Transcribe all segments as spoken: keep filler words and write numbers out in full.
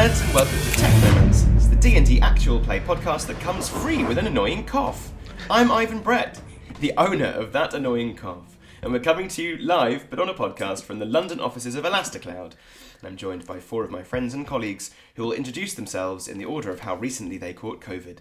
nerds, and welcome to Technomancers, the D and D actual play podcast that comes free with an annoying cough. I'm Ivan Brett, the owner of that annoying cough, and we're coming to you live, but on a podcast from the London offices of Elasticloud. And I'm joined by four of my friends and colleagues who will introduce themselves in the order of how recently they caught COVID.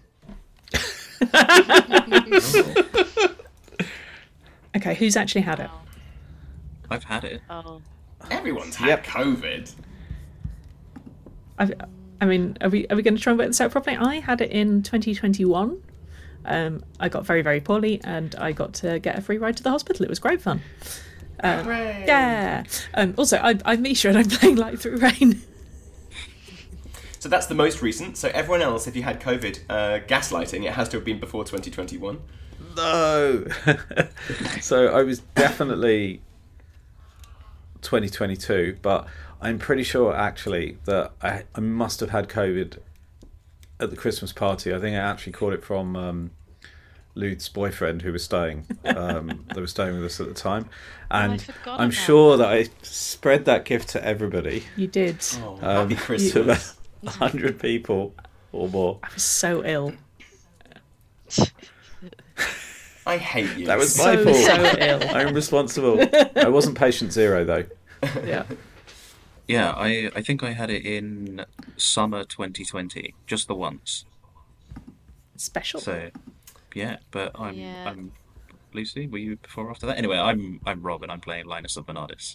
Okay, who's actually had it? I've had it. Oh. Everyone's had Yep. COVID. I've, I mean, are we are we going to try and work this out properly? I had it in twenty twenty-one. Um, I got very, very poorly, and I got to get a free ride to the hospital. It was great fun. Um, Hooray. yeah. Um, also, I, I'm Misha, and I'm playing Light Through Rain. So that's the most recent. So everyone else, if you had COVID, uh, gaslighting, it has to have been before twenty twenty-one. No. So I was definitely twenty twenty-two, but I'm pretty sure actually that I, I must have had COVID at the Christmas party. I think I actually caught it from um, Lude's boyfriend who was staying. Um, they were staying with us at the time, and forgot I'm about sure that I spread that gift to everybody. You did. Oh, Um, happy to Christmas. about a hundred people or more. I was so ill. I hate you. That was So, my fault. so ill. I'm responsible. I wasn't patient zero though. Yeah. Yeah, I, I think I had it in summer twenty twenty, just the once. Special. So, yeah, but I'm Yeah. I'm Lucy. Were you before or after that? Anyway, I'm I'm Rob, and I'm playing Linus of Bernardis.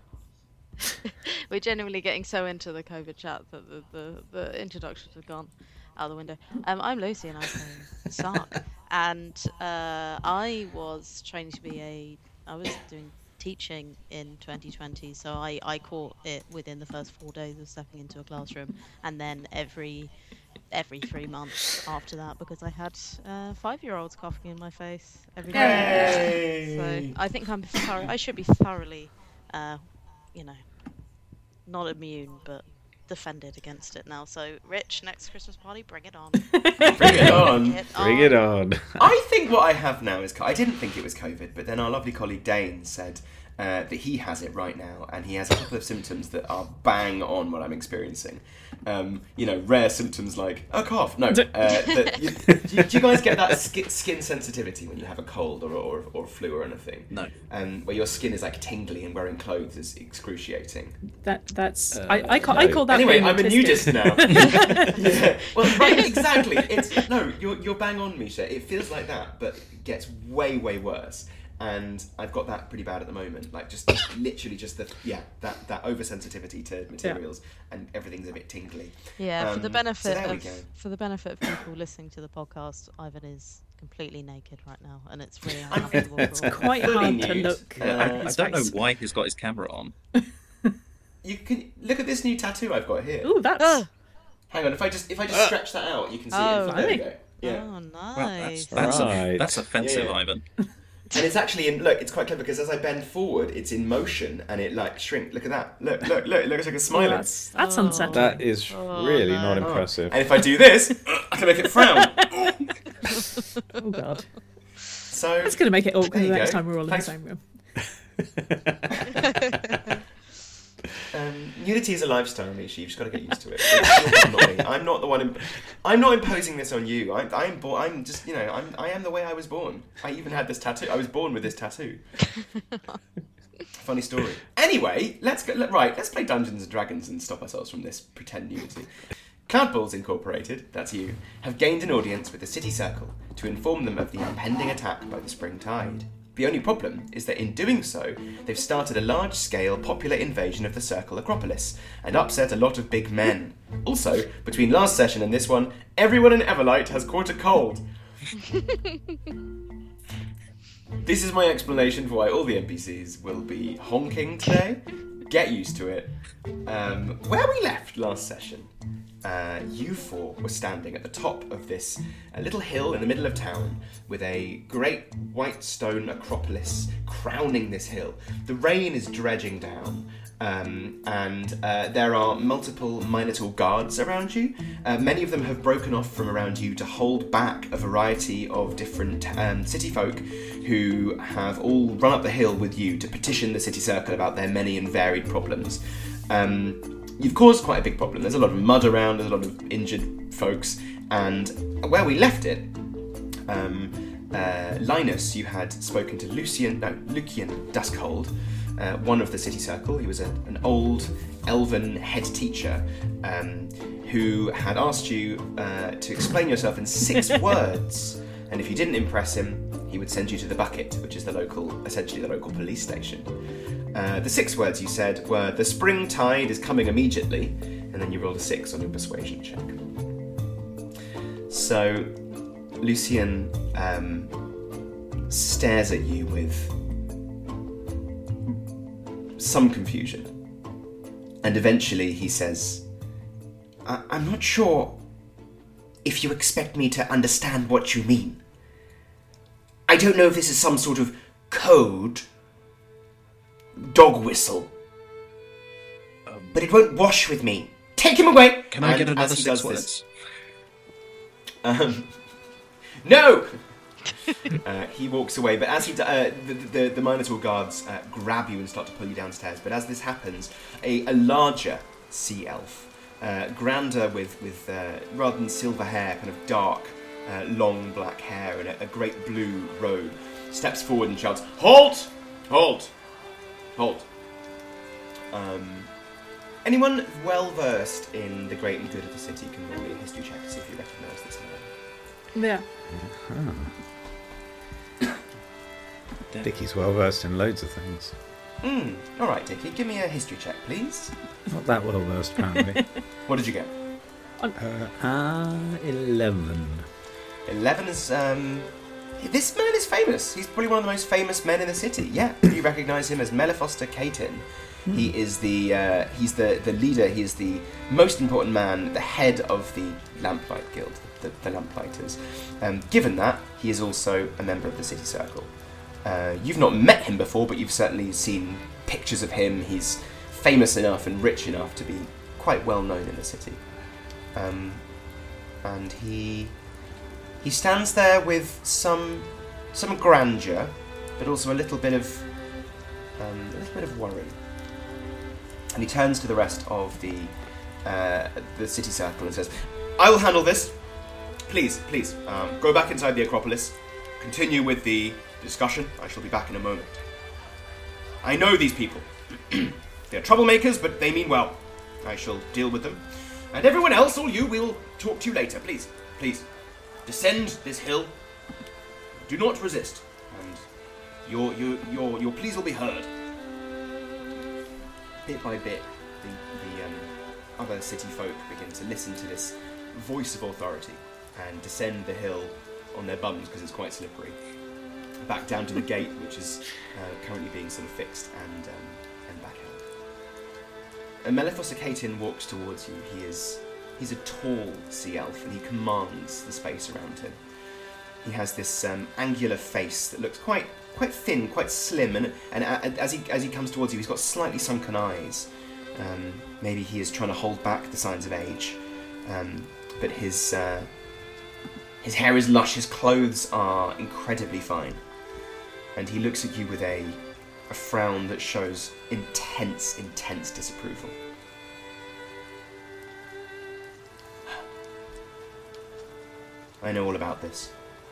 We're genuinely getting so into the COVID chat that the, the, the introductions have gone out the window. Um, I'm Lucy, and I'm playing Sark. And uh, I was training to be a... I was doing teaching in twenty twenty, so I, I caught it within the first four days of stepping into a classroom, and then every every three months after that, because I had uh, five-year-olds coughing in my face every day. Yay! So I think I'm thorough, I should be thoroughly, uh, you know, not immune, but defended against it now. So, Rich, next Christmas party, bring it on. Bring it on. Bring it on. I think what I have now is... co- I didn't think it was COVID, but then our lovely colleague Dane said uh, that he has it right now, and he has a couple of symptoms that are bang on what I'm experiencing. Um, you know, rare symptoms like a cough. No. Uh, that you, do, you, do you guys get that ski, skin sensitivity when you have a cold or, or, or flu or anything? No. Um, where your skin is like tingly and wearing clothes is excruciating. That that's Uh, I I call, I no. call that Anyway, being I'm a autistic. nudist now. Yeah. Well, right, exactly. It's no, you're you're bang on, Misha. It feels like that, but it gets way way worse. And I've got that pretty bad at the moment. Like just literally just the yeah that that oversensitivity to materials and everything's a bit tingly. Yeah, for the Um, benefit so there we of go. for the benefit of people listening to the podcast, Ivan is completely naked right now, and it's really I'm- uncomfortable. It's for all. quite Fully hard to nude. look. Uh, at I, I his don't know face. why he's got his camera on. You can look at this new tattoo I've got here. Ooh, that's Ugh. Hang on, if I just if I just stretch that out, you can see Oh, it. There we really? go. Yeah. Oh, Well, nice. that's that's, Right. a, that's offensive, Yeah, yeah. Ivan. And it's actually in look, it's quite clever because as I bend forward, it's in motion and it like shrink. Look at that. Look, look, look. It looks like a Ooh, smiling. that's that's Oh. unsettling. That is Oh, really no. not Oh. impressive. And if I do this, I can make it frown. Oh god, So that's going to make it awkward There the you next go. time we're all Thanks. in the same room. um, nudity is a lifestyle, Misha. You've just got to get used to it. It's not me. I'm not the one. Imp- I'm not imposing this on you. I'm. I'm. Bo- I'm just. You know. I'm. I am the way I was born. I even had this tattoo. I was born with this tattoo. Funny story. Anyway, let's go. Let, right. Let's play Dungeons and Dragons and stop ourselves from this pretend nudity. Cloudballs Incorporated, that's you, have gained an audience with the City Circle to inform them of the impending attack by the spring tide. The only problem is that in doing so, they've started a large-scale popular invasion of the Circle Acropolis and upset a lot of big men. Also, between last session and this one, everyone in Everlight has caught a cold. This is my explanation for why all the N P Cs will be honking today. Get used to it. Um, where we left last session, uh, you four were standing at the top of this uh, little hill in the middle of town with a great white stone acropolis crowning this hill. The rain is dredging down. Um, and uh, there are multiple Minotaur guards around you. Uh, many of them have broken off from around you to hold back a variety of different um, city folk who have all run up the hill with you to petition the City Circle about their many and varied problems. Um, you've caused quite a big problem. There's a lot of mud around, there's a lot of injured folks, and where we left it, um, uh, Linus, you had spoken to Lucian, no, Lucian Duskhold, uh, one of the City Circle. He was a, an old elven head teacher um, who had asked you uh, to explain yourself in six words, and if you didn't impress him, he would send you to the Bucket, which is the local, essentially the local police station. Uh, the six words you said were, the spring tide is coming immediately, and then you rolled a six on your persuasion check. So, Lucian um, stares at you with some confusion, and eventually he says, I- I'm not sure if you expect me to understand what you mean. I don't know if this is some sort of code, dog whistle, um, but it won't wash with me. Take him away! Can I And get another as he six does words? this- Um, no! uh, he walks away, but as he, d- uh, the, the, the Minotaur guards uh, grab you and start to pull you downstairs. But as this happens, a, a larger sea elf, uh, grander with, with uh, rather than silver hair, kind of dark, uh, long black hair and a, a great blue robe, steps forward and shouts, Halt! Halt! Halt! Um, anyone well versed in the greatly good of the city can roll me a history check to see if you recognise this man. Yeah. Dickie's well versed in loads of things. Hmm. All right, Dickie, give me a history check, please. Not that well versed, apparently. What did you get? uh, uh, eleven. Eleven is, um... This man is famous. He's probably one of the most famous men in the city. Yeah, you recognise him as Melifoster Caton. Hmm. He is the, uh, he's the, the leader, he is the most important man, the head of the Lamplight Guild, the, the Lamplighters. Um, given that, he is also a member of the City Circle. Uh, you've not met him before, but you've certainly seen pictures of him. He's famous enough and rich enough to be quite well known in the city. Um, and he he stands there with some some grandeur, but also a little bit of um, a little bit of worry. And he turns to the rest of the uh, the City Circle and says, "I will handle this. Please, please, um, go back inside the Acropolis. Continue with the discussion. I shall be back in a moment. I know these people. They're troublemakers, but they mean well. I shall deal with them. And everyone else, all you, will talk to you later. Please, please, descend this hill. Do not resist, and your your your your pleas will be heard." Bit by bit, the the um, other city folk begin to listen to this voice of authority and descend the hill on their bums because it's quite slippery. Back down to the gate, which is uh, currently being sort of fixed, and um, and back out. And Melifoster Caton walks towards you. He is he's a tall sea elf, and he commands the space around him. He has this um, angular face that looks quite quite thin, quite slim, and and as he as he comes towards you, he's got slightly sunken eyes. Um, maybe he is trying to hold back the signs of age, um, but his uh, his hair is lush. His clothes are incredibly fine. And he looks at you with a, a frown that shows intense, intense disapproval. I know all about this.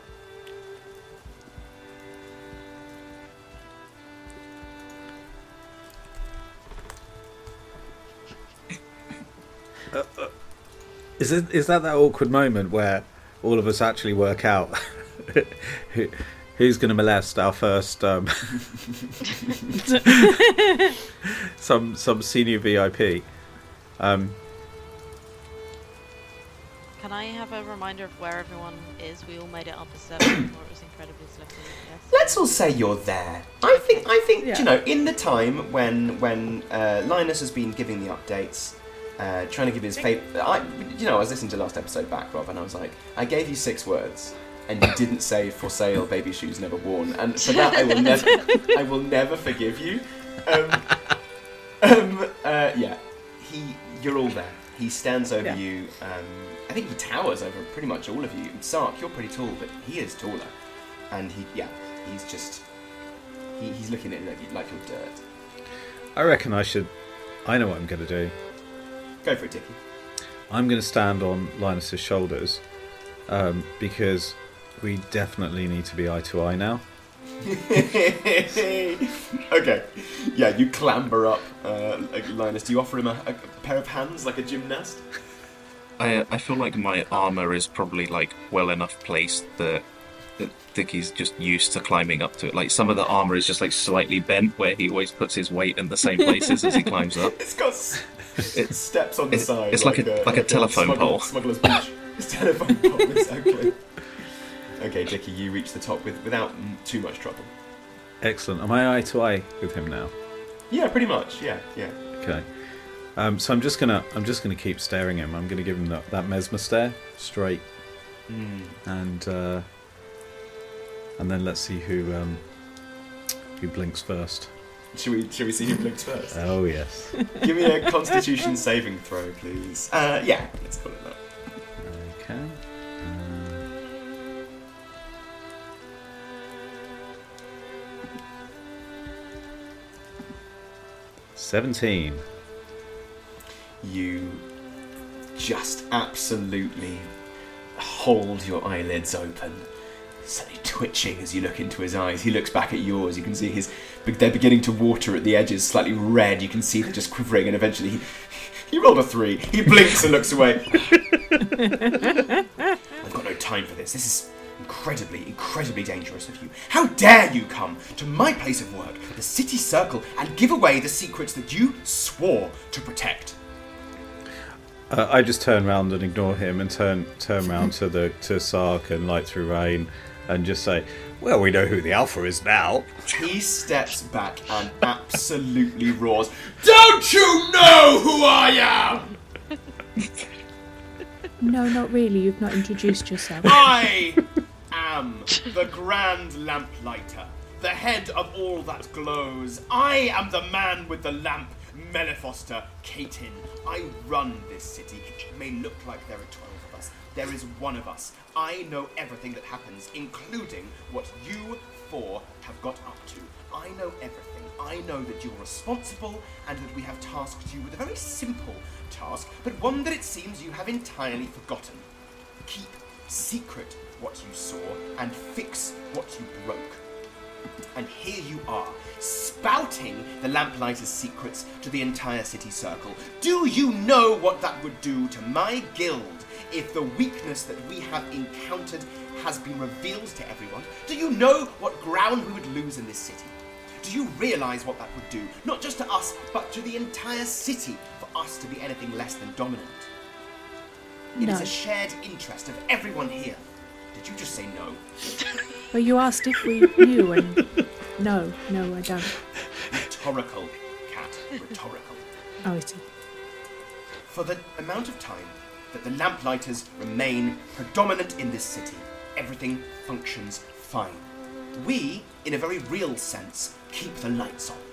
Uh, uh, is it is that that awkward moment where all of us actually work out who, who's going to molest our first um, some some senior V I P? Um, Can I have a reminder of where everyone is? We all made it up as seven, or it was incredibly slippery. Yes. Let's all say you're there. I think. I think. Yeah. You know, in the time when when uh, Linus has been giving the updates, uh, trying to give his favorite. I, you know, I was listening to last episode back, Rob, and I was like, I gave you six words, and you didn't say "for sale, baby shoes never worn," and for that I will never, I will never forgive you. Um, um, uh, yeah, he. You're all there. He stands over Yeah. you. Um, I think he towers over pretty much all of you. Sark, you're pretty tall, but he is taller, and he. Yeah, he's just. He, he's looking at you like, like you're dirt. I reckon I should. I know what I'm going to do. Go for it, Dickie. I'm going to stand on Linus's shoulders um, because we definitely need to be eye to eye now. Okay. Yeah, you clamber up, uh, like, Linus. Do you offer him a, a pair of hands like a gymnast? I I feel like my armour is probably like well enough placed that, that Dickie's just used to climbing up to it. Like some of the armour is just like slightly bent where he always puts his weight in the same places as he climbs up. It's got s- it steps on the It's- side. it's like a- like a telephone smuggler- pole. Smuggler's beach. It's a telephone pole, exactly. Okay, Dickie, you reach the top with without m- too much trouble. Excellent. Am I eye to eye with him now? Yeah, pretty much. Yeah, yeah. Okay. Um, so I'm just gonna I'm just gonna keep staring him. I'm gonna give him that, that mesmer stare straight, Mm. and uh, and then let's see who um, who blinks first. Should we should we see who blinks first? Oh yes. Give me a Constitution saving throw, please. Uh, yeah, let's call it that. Okay. Um, Seventeen. You just absolutely hold your eyelids open, suddenly twitching as you look into his eyes. He looks back at yours. You can see his they're beginning to water at the edges, slightly red. You can see they're just quivering, and eventually he, he rolled a three. He blinks and looks away. I've got no time for this. This is incredibly, incredibly dangerous of you. How dare you come to my place of work, the City Circle, and give away the secrets that you swore to protect? Uh, I just turn round and ignore him, and turn turn round to the to Sark and Light Through Rain, and just say, "Well, we know who the Alpha is now." He steps back and absolutely roars, "Don't you know who I am? No, not really. You've not introduced yourself. I am the Grand Lamplighter, the head of all that glows. I am the man with the lamp, Melifoster Catin. I run this city. It may look like there are twelve of us. There is one of us. I know everything that happens, including what you four have got up to. I know everything. I know that you're responsible and that we have tasked you with a very simple task, but one that it seems you have entirely forgotten. Keep secret what you saw and fix what you broke. And here you are, spouting the Lamplighter's secrets to the entire City Circle. Do you know what that would do to my guild if the weakness that we have encountered has been revealed to everyone? Do you know what ground we would lose in this city? Do you realise what that would do, not just to us, but to the entire city, for us to be anything less than dominant? It No. is a shared interest of everyone here. Did you just say no? Well, you asked if we knew, and no, no, I don't. Rhetorical, Cat. Rhetorical. Oh, I see. For the amount of time that the Lamplighters remain predominant in this city, everything functions fine. We, in a very real sense, keep the lights on.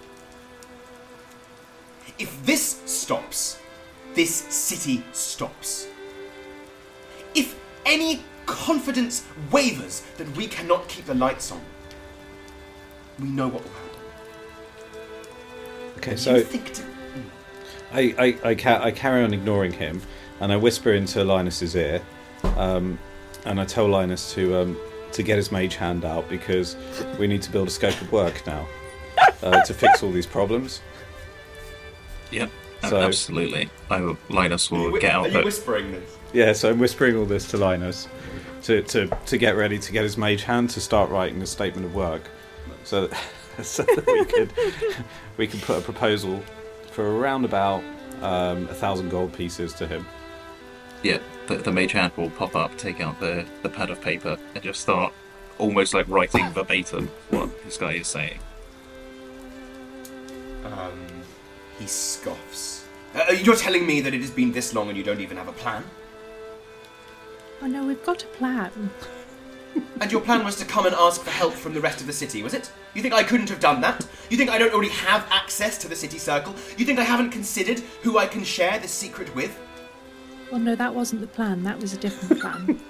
If this stops, this city stops. If any confidence wavers that we cannot keep the lights on, we know what will happen. Okay, You so think to... I I I, ca- I carry on ignoring him, and I whisper into Linus's ear, um, and I tell Linus to um, to get his mage hand out because we need to build a scope of work now uh, to fix all these problems. Yep, a- So- absolutely. I will, Linus Are will you, get are out, you but whispering this? Yeah, so I'm whispering all this to Linus to, to, to get ready to get his mage hand to start writing the statement of work, so that, so that we could we can put a proposal for around about um, a thousand gold pieces to him. yeah, the, the mage hand will pop up, take out the, the pad of paper, and just start almost like writing verbatim what this guy is saying. Um, he scoffs. Uh, you're telling me that it has been this long and you don't even have a plan? Oh no, we've got a plan. And your plan was to come and ask for help from the rest of the city, was it? You think I couldn't have done that? You think I don't already have access to the City Circle? You think I haven't considered who I can share this secret with? Well, no, that wasn't the plan. That was a different plan.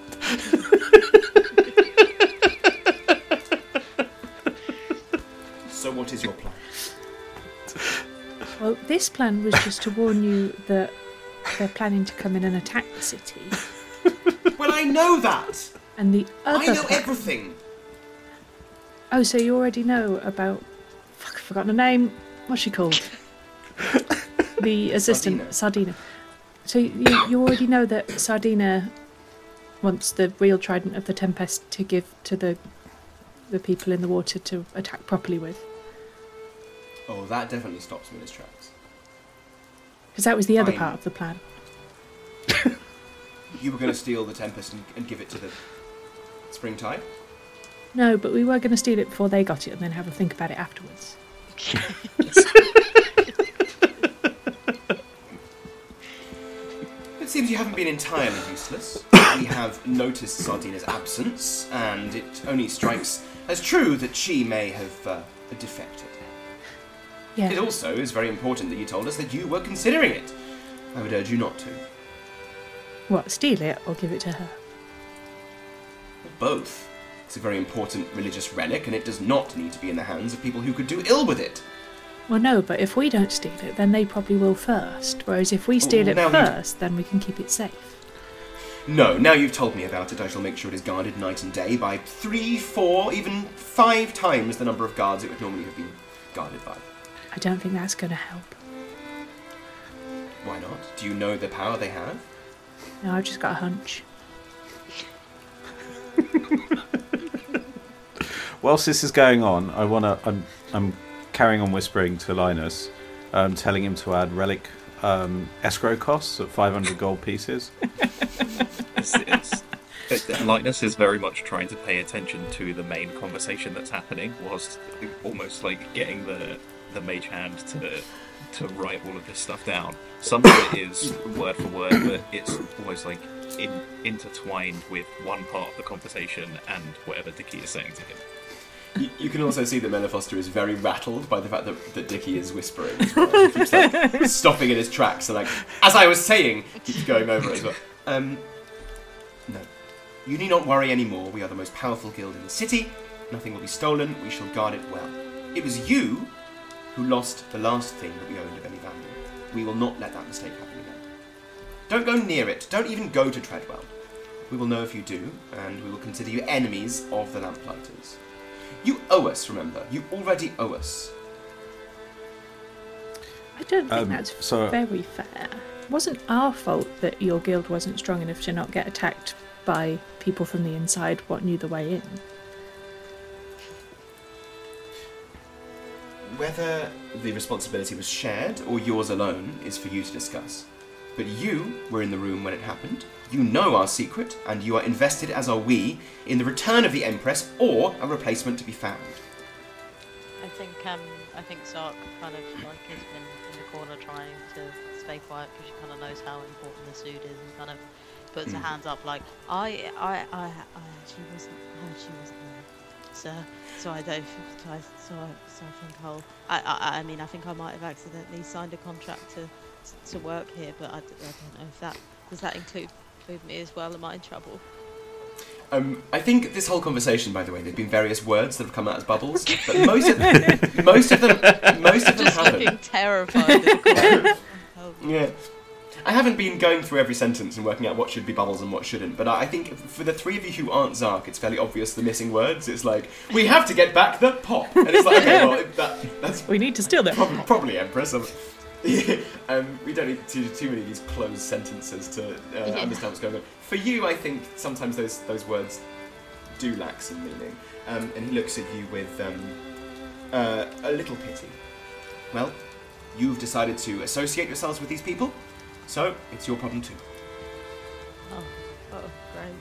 So what is your plan? Well, this plan was just to warn you that they're planning to come in and attack the city. Well, I know that. And the other I know plan- everything. Oh, so you already know about... Fuck, I've forgotten her name. What's she called? The assistant, Sardina. So you, you already know that Sardina wants the real Trident of the Tempest to give to the the people in the water to attack properly with. Oh, that definitely stops me in its tracks. Because that was the other Fine. part of the plan. You were going to steal the Tempest and, and give it to the Springtide? No, but we were going to steal it before they got it and then have a think about it afterwards. It seems you haven't been entirely useless. We have noticed Sardina's absence, and it only strikes as true that she may have uh, defected. Yeah. It also is very important that you told us that you were considering it. I would urge you not to. What, steal it or give it to her? Both. It's a very important religious relic, and it does not need to be in the hands of people who could do ill with it. Well, no, but if we don't steal it, then they probably will first. Whereas if we steal Oh, it now you- first, then we can keep it safe. No, now you've told me about it, I shall make sure it is guarded night and day by three, four, even five times the number of guards it would normally have been guarded by. I don't think that's going to help. Why not? Do you know the power they have? No, I've just got a hunch. Whilst this is going on, I wanna. I'm. I'm carrying on whispering to Linus, um, telling him to add relic um, escrow costs at five hundred gold pieces. It's, it's, it, Linus is very much trying to pay attention to the main conversation that's happening, whilst almost like getting the the mage hand to to write all of this stuff down. Some of it is word for word, but it's almost like in, intertwined with one part of the conversation and whatever Dickie is saying to him. You, you can also see that Melifoster is very rattled by the fact that, that Dickie is whispering as well. He keeps like, stopping in his tracks and like, as I was saying, keeps going over it as well. Um, no. You need not worry anymore. We are the most powerful guild in the city. Nothing will be stolen. We shall guard it well. It was you who lost the last thing that we owned of any value. We will not let that mistake happen again. Don't go near it. Don't even go to Treadwell. We will know if you do, and we will consider you enemies of the Lamplighters. You owe us, remember. You already owe us. I don't think Um, that's so- very fair. It wasn't our fault that your guild wasn't strong enough to not get attacked by people from the inside what knew the way in. Whether the responsibility was shared or yours alone is for you to discuss. But you were in the room when it happened. You know our secret, and you are invested, as are we, in the return of the Empress or a replacement to be found. I think um, I think Sark kind of like has been in the corner trying to stay quiet because she kind of knows how important the suit is, and kind of puts her Mm. hands up like I I I, I actually wasn't I actually wasn't there, sir. So I don't so I so I, so I think I'll I, I I mean I think I might have accidentally signed a contract to to work here, but I, d- I don't know if that does that include include me as well. Am I in trouble? Um, I think this whole conversation, by the way, there've been various words that have come out as bubbles, but most of them, most of them, most of them Just haven't. looking terrified. in the corner. Oh, Yeah. I haven't been going through every sentence and working out what should be bubbles and what shouldn't, but I I think for the three of you who aren't Zark, it's fairly obvious the missing words. It's like, we have to get back the pop. And it's like, okay, well, that, that's We need to steal that. probably, probably Empress. Um, um, we don't need to do too many of these closed sentences to uh, Yeah. understand what's going on. For you, I think sometimes those, those words do lack some meaning. Um, and he looks at you with um, uh, a little pity. Well, you've decided to associate yourselves with these people, so it's your problem too. Oh, oh, great.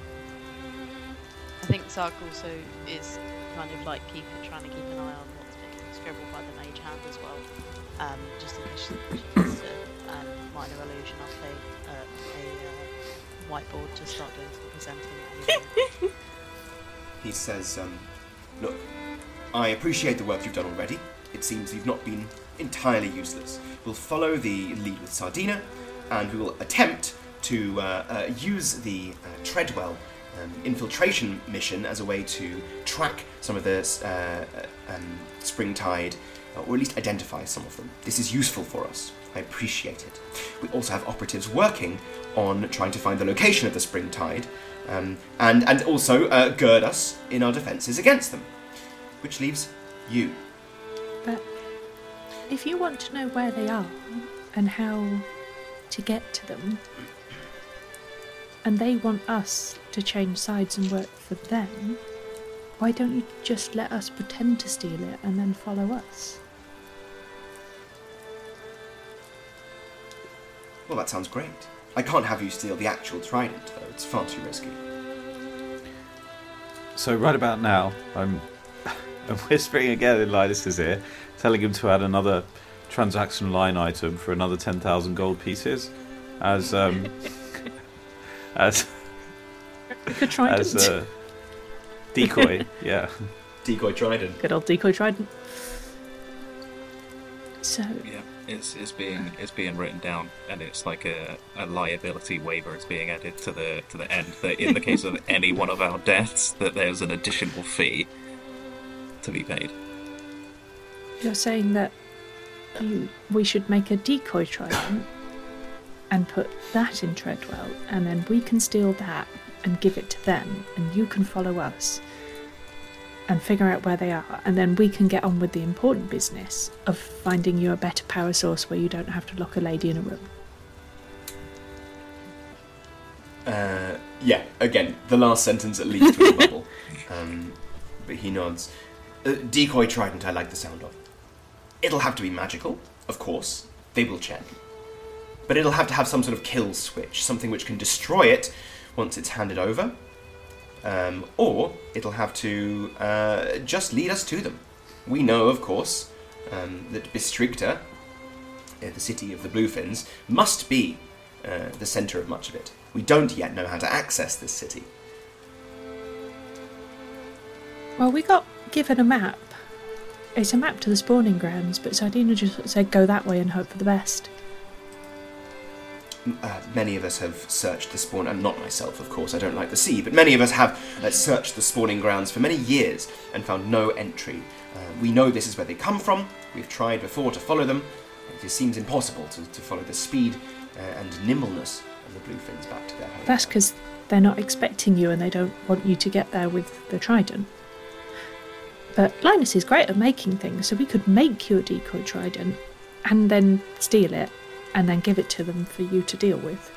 I think Sark also is kind of like keep, trying to keep an eye on what's being scribbled by the mage hand as well. Um, just in case she she needs a um, minor illusion up a, uh, a uh, whiteboard to start doing some presenting. He says, um, look, I appreciate the work you've done already. It seems you've not been entirely useless. We'll follow the lead with Sardina, and we will attempt to uh, uh, use the uh, Treadwell um, infiltration mission as a way to track some of the uh, um, Springtide, uh, or at least identify some of them. This is useful for us. I appreciate it. We also have operatives working on trying to find the location of the spring tide, um, and, and also uh, gird us in our defences against them. Which leaves you. But if you want to know where they are and how to get to them, and they want us to change sides and work for them, why don't you just let us pretend to steal it and then follow us? Well, that sounds great. I can't have you steal the actual trident, though. It's far too risky. So right about now, I'm, I'm whispering again in Linus's ear, telling him to add another transaction line item for another ten thousand gold pieces, as um, as Good trident. as a decoy. Yeah. Decoy trident. Good old decoy trident. So, Yeah, it's it's being it's being written down, and it's like a, a liability waiver. It's being added to the to the end that in the case of any one of our deaths, that there's an additional fee to be paid. you're saying that you, we should make a decoy trident and put that in Treadwell, and then we can steal that and give it to them, and you can follow us and figure out where they are, and then we can get on with the important business of finding you a better power source where you don't have to lock a lady in a room. Uh, yeah, again, the last sentence at least was a bubble. Um, but he nods. Uh, decoy trident, I like the sound of. It'll have to be magical, of course. They will check. But it'll have to have some sort of kill switch, something which can destroy it once it's handed over. Um, or it'll have to uh, just lead us to them. We know, of course, um, that Bistricta, uh, the city of the Bluefins, must be uh, the centre of much of it. We don't yet know how to access this city. Well, we got given a map. It's a map to the spawning grounds, but Sardina just said go that way and hope for the best. Uh, many of us have searched the spawn, and not myself, of course, I don't like the sea, but many of us have uh, searched the spawning grounds for many years and found no entry. Uh, we know this is where they come from. We've tried before to follow them. It just seems impossible to, to follow the speed uh, and nimbleness of the Bluefins back to their home. That's because they're not expecting you and they don't want you to get there with the trident. But Linus is great at making things, so we could make you a decoy trident and then steal it and then give it to them for you to deal with.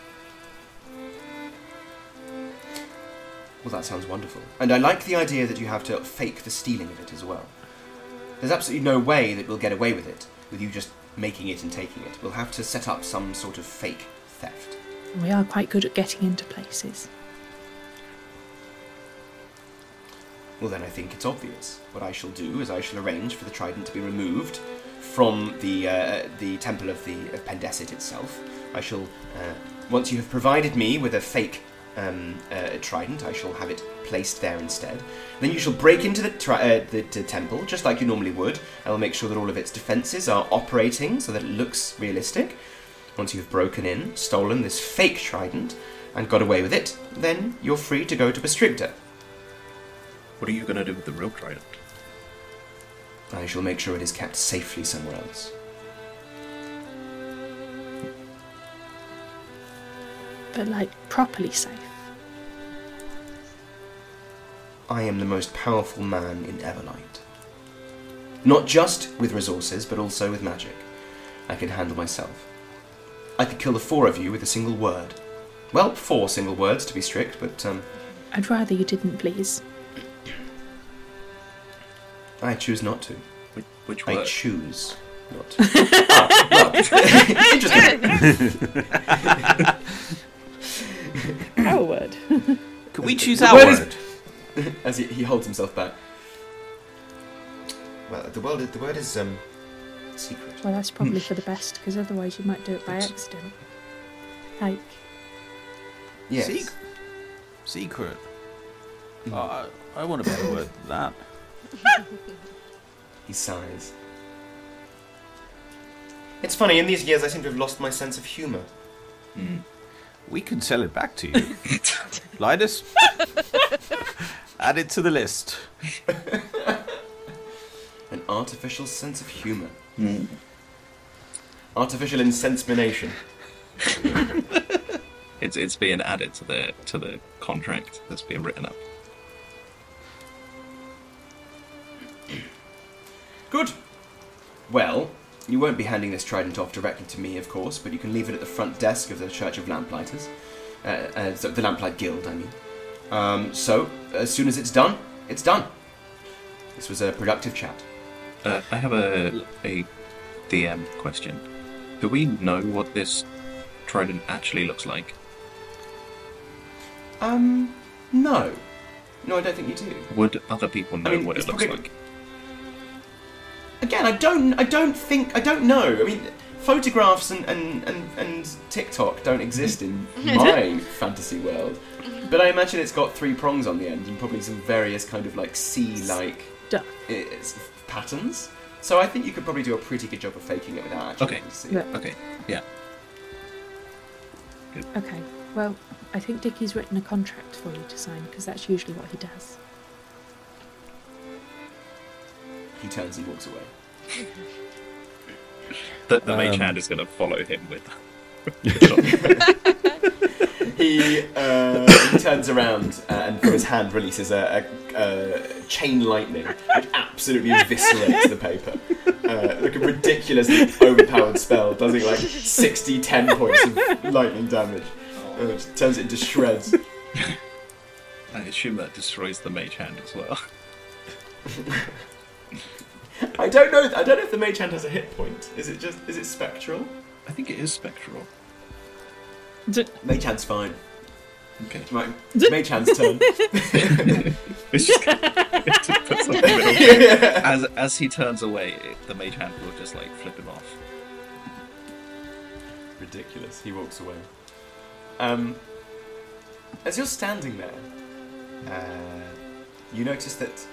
Well, that sounds wonderful. And I like the idea that you have to fake the stealing of it as well. There's absolutely no way that we'll get away with it, with you just making it and taking it. We'll have to set up some sort of fake theft. We are quite good at getting into places. Well, then I think it's obvious. What I shall do is I shall arrange for the trident to be removed from the uh, the temple of the of Pendesit itself. I shall, uh, once you have provided me with a fake um, uh, trident, I shall have it placed there instead. Then you shall break into the, tri- uh, the, the temple, just like you normally would. I will make sure that all of its defences are operating so that it looks realistic. Once you've broken in, stolen this fake trident, and got away with it, then you're free to go to Bistricta. What are you going to do with the real trident? I shall make sure it is kept safely somewhere else. But, like, properly safe. I am the most powerful man in Everlight. Not just with resources, but also with magic. I can handle myself. I could kill the four of you with a single word. Well, four single words to be strict, but um, I'd rather you didn't, please. I choose not to. Which, which I word? choose not to. ah, well, interesting. Our word. Can we choose The our word is- word? As he, he holds himself back. Well, the word, the word is um, secret. Well, that's probably for the best, because otherwise you might do it by accident. Like, Yes. Secret. Secret. Oh, I, I want a better word than that. He sighs. It's funny, in these years I seem to have lost my sense of humour. Mm. We can sell it back to you. Linus, add it to the list. An artificial sense of humour. Mm. Artificial insemination. It's it's being added to the to the contract that's being written up. Good. Well, you won't be handing this trident off directly to me, of course, but you can leave it at the front desk of the Church of Lamplighters. Uh, uh, so the Lamplight Guild, I mean. Um, so, as soon as it's done, it's done. This was a productive chat. Uh, I have a a D M question. Do we know what this trident actually looks like? Um, no. No, I don't think you do. Would other people know I mean, what it it's looks probably- like? Again, I don't I don't think... I don't know. I mean, photographs and, and, and, and TikTok don't exist in my fantasy world. But I imagine it's got three prongs on the end and probably some various kind of, like, sea-like Duh. it's, patterns. So I think you could probably do a pretty good job of faking it without actually Okay. being able to see it. Yeah. Okay, yeah. Okay, well, I think Dickie's written a contract for you to sign, because that's usually what he does. He turns and walks away. The, the mage Um, hand is going to follow him with. He, uh, he turns around uh, and from his hand releases a, a, a chain lightning, which absolutely eviscerates the paper. Uh, like a ridiculously overpowered spell, does it like sixty, ten points of lightning damage. Uh, just turns it into shreds. I assume that destroys the mage hand as well. I don't know. I don't know if the mage hand has a hit point. Is it just? Is it spectral? I think it is spectral. D- Mage hand's fine. Okay. Right. Mage hand's turn. It's just to put something in the middle. As as he turns away, it, the mage hand will just like flip him off. Ridiculous. He walks away. Um, as you're standing there, uh, you notice that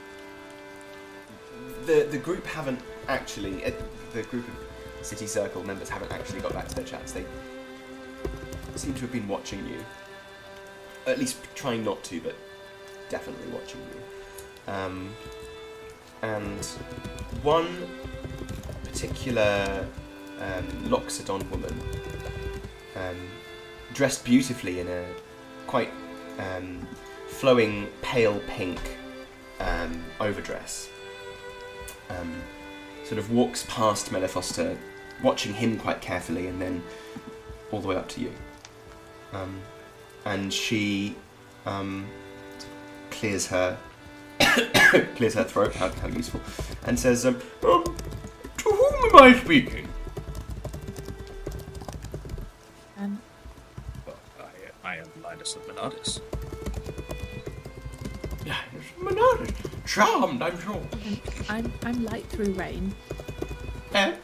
the the group haven't actually. Uh, the group of City Circle members haven't actually got back to their chats. They seem to have been watching you. At least trying not to, but definitely watching you. Um, and one particular um, Loxodon woman, um, dressed beautifully in a quite um, flowing pale pink um, overdress, um, sort of walks past Melifoster, watching him quite carefully, and then all the way up to you. Um, and she um, clears her clears her throat, how, how useful, and says, um, um, to whom am I speaking? um, Well, I, I am Linus of Menardis. Yes, Menardis. Charmed, I'm sure. I'm I'm light through rain. And?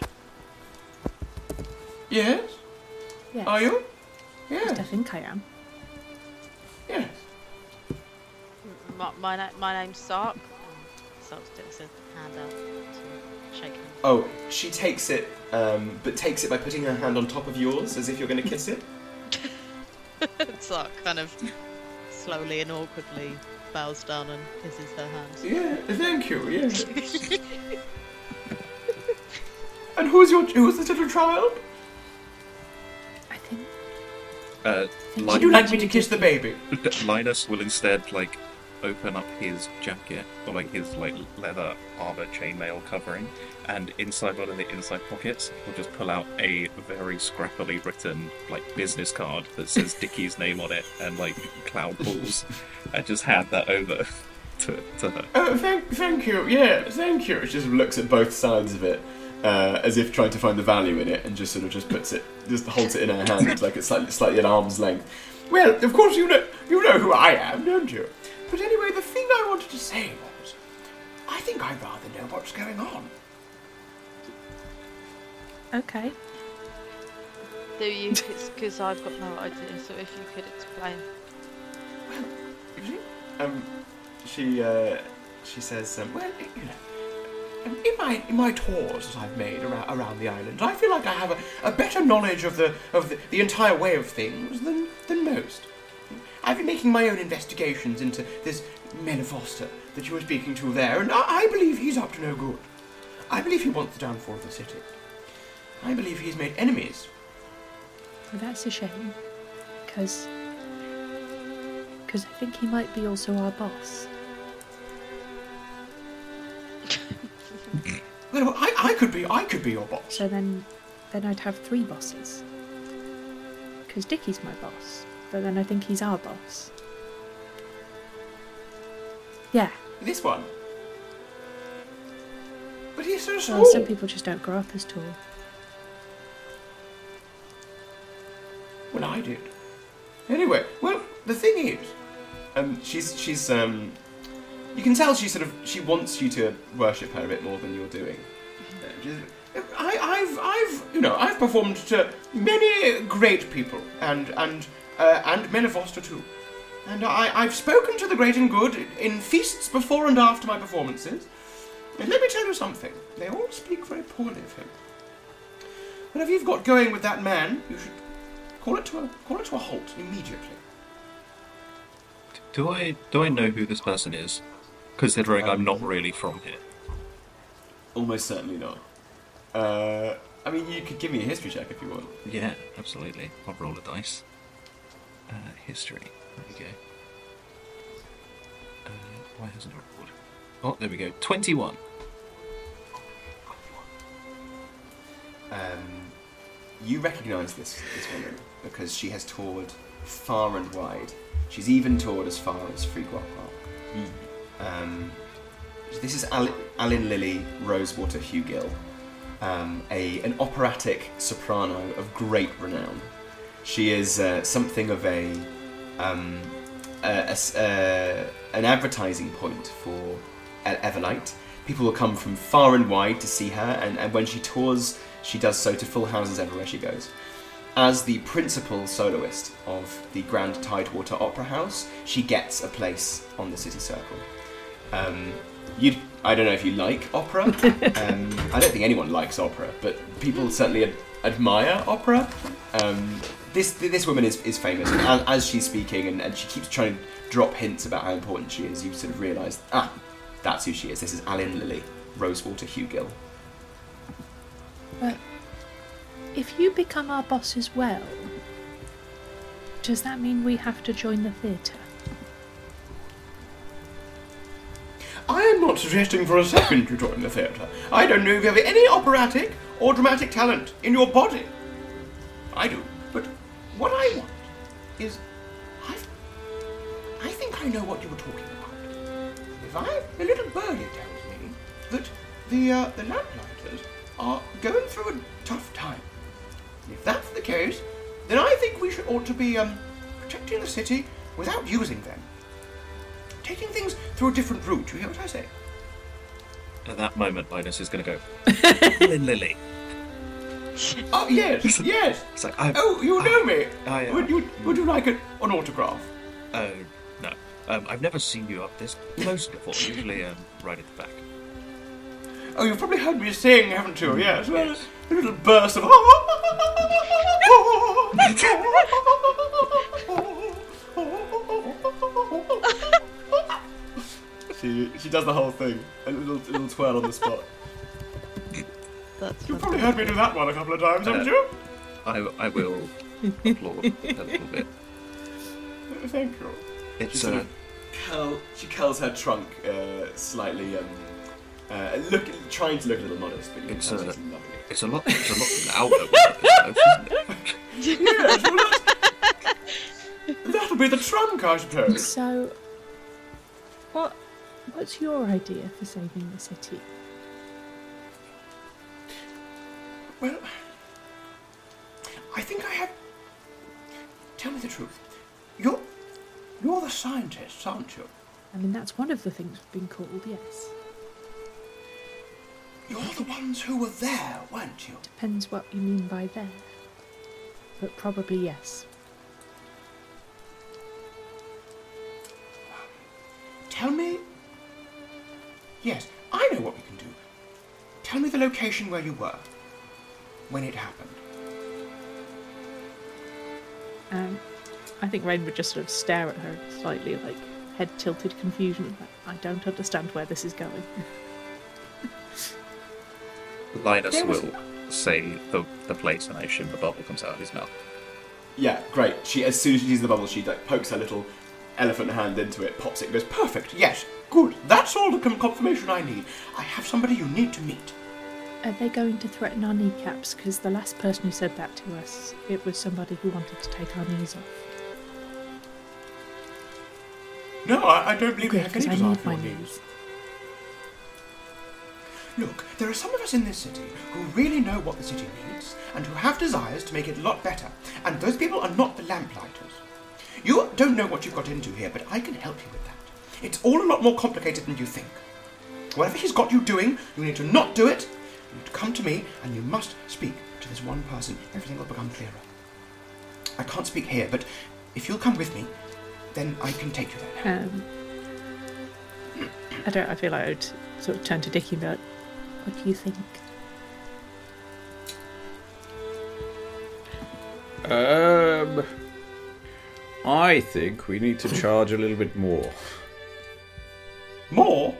Yes? Yes. Are you? Yes, I Yes. think I am. Yes. My, my, na- my name's Sark. Sark sticks a hand out to shake hands. Oh, she takes it, um, but takes it by putting her hand on top of yours, as if you're going to kiss it. Sark kind of slowly and awkwardly bows down and kisses her hands. Yeah, thank you, yes. And who's your, who's this little child? I think. Uh, Would you like me to kiss the baby? Linus will instead like open up his jacket or like his like leather armor chainmail covering, and inside one of the inside pockets, he'll just pull out a very scrappily written like business card that says Dickie's name on it and like cloud balls, and just hand that over to to her. Oh, thank, thank you, yeah, thank you. She just looks at both sides of it, uh, as if trying to find the value in it, and just sort of just puts it, just holds it in her hand, like it's slightly, slightly at arm's length. Well, of course you know, you know who I am, don't you? But anyway, the thing I wanted to say was, I think I'd rather know what's going on. Okay. Do you? Because I've got no idea, so if you could explain. Well, you see, um, she, uh, she says, um, well, you know, um, in my in my tours that I've made around, around the island, I feel like I have a, a better knowledge of the of the, the entire way of things than than most. I've been making my own investigations into this Melifoster that you were speaking to there, and I, I believe he's up to no good. I believe he wants the downfall of the city. I believe he's made enemies. Well, that's a shame. Because... Because I think he might be also our boss. Well, I, I could be, I could be your boss. So then, then I'd have three bosses. Because Dickie's my boss, but then I think he's our boss. Yeah. This one. But he's so small. Well, some people just don't grow up as tall. Well, I did. Anyway, well, the thing is, um, she's she's um, you can tell she sort of she wants you to worship her a bit more than you're doing. Uh, she's- I, I've I've you know I've performed to many great people and and uh, and men of Foster too, and I I've spoken to the great and good in feasts before and after my performances. And let me tell you something, they all speak very poorly of him. Whatever you've got going with that man, you should call it to a call it to a halt immediately. Do I do I know who this person is? Considering I'm not really from here. Almost certainly not. Uh, I mean, you could give me a history check if you want. Yeah, absolutely. I'll roll a dice. Uh, history. There we go. Uh, why hasn't it rolled? Oh, there we go. twenty-one. Um, you recognise this this woman because she has toured far and wide. She's even toured as far as Freequat Park. Um, this is Al- Alan Lilly Rosewater Hugill, um, a an operatic soprano of great renown. She is uh, something of a, um, a, a s- uh, an advertising point for E- Everlight. People will come from far and wide to see her, and, and when she tours, she does so to full houses everywhere she goes. As the principal soloist of the Grand Tidewater Opera House, she gets a place on the city circle. Um, you, I don't know if you like opera. Um, I don't think anyone likes opera, but people certainly ad- admire opera. Um, this this woman is, is famous, and as, as she's speaking, and, and she keeps trying to drop hints about how important she is, you sort of realise, ah, that's who she is. This is Alan Lilly, Rosewater Hugill. But if you become our boss as well, does that mean we have to join the theatre? I am not suggesting for a second you join the theatre. I don't know if you have any operatic or dramatic talent in your body. I do. But what I want is... I've, I think I know what you were talking about. If I... A little birdie tells me that the, uh, the Lamplighters are going through a tough time. If that's the case, then I think we should ought to be um, protecting the city without using them. Taking things through a different route, you hear what I say? At that moment, Linus is going to go, Alan Lilly. Oh, yes, yes. It's like, I, Oh, you know me. I, uh, Would you Would you like an, an autograph? Oh, no. Um, I've never seen you up this close before. Usually um, right at the back. Oh, you've probably heard me sing, haven't you? Yes. Well, Yes. a little burst of... she she does the whole thing. A little little twirl on the spot. That's You've probably heard me do that one a couple of times, haven't you? I, I will applaud a little bit. Thank you. It's Sort uh, of curl, she curls her trunk uh, slightly, um, uh, look, trying to look a little modest, but you It's, can uh, tell she's loving it. it's a lot, it's a lot louder with this, isn't it? Yes, well, that's- that'll be the trunk, I suppose. So, what, what's your idea for saving the city? Well, I think I have... Tell me the truth. You're, you're the scientists, aren't you? I mean, that's one of the things we've been called, yes. You're the ones who were there, weren't you? Depends what you mean by there. But probably yes. Tell me... Yes, I know what we can do. Tell me the location where you were. When it happened. Um, I think Rain would just sort of stare at her slightly, like head tilted confusion. Like, I don't understand where this is going. Linus There was- will say the the place, and I assume the bubble comes out of his mouth. Yeah, great. She, as soon as she sees the bubble, she like pokes her little elephant hand into it, pops it, and goes, perfect, yes, good. That's all the com- confirmation I need. I have somebody you need to meet. Are they going to threaten our kneecaps? Because the last person who said that to us, it was somebody who wanted to take our knees off. No, I, I don't believe we Good, have because any I desire need for my your knees. knees. Look, there are some of us in this city who really know what the city needs and who have desires to make it a lot better, and those people are not the lamplighters. You don't know what you've got into here, but I can help you with that. It's all a lot more complicated than you think. Whatever he's got you doing, you need to not do it. You need to come to me, and you must speak to this one person. Everything will become clearer. I can't speak here, but if you'll come with me, then I can take you there. Um, I don't. I feel like I would sort of turn to Dickie and be like, "What do you think?" Um, I think we need to charge a little bit more. More?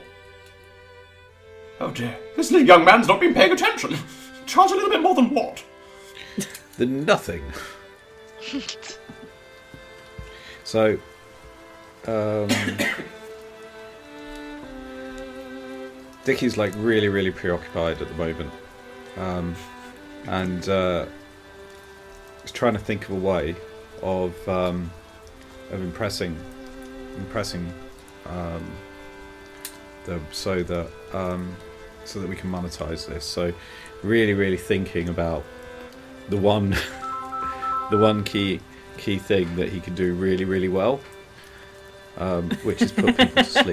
Oh dear, this little young man's not been paying attention. Charge a little bit more than what? Than nothing. So, um, Dickie's like really, really preoccupied at the moment, um, and uh, he's trying to think of a way of um, of impressing, impressing, um, the so that um, so that we can monetize this. So, really, really thinking about the one, the one key. key thing that he can do really, really well, um, which is put people to sleep.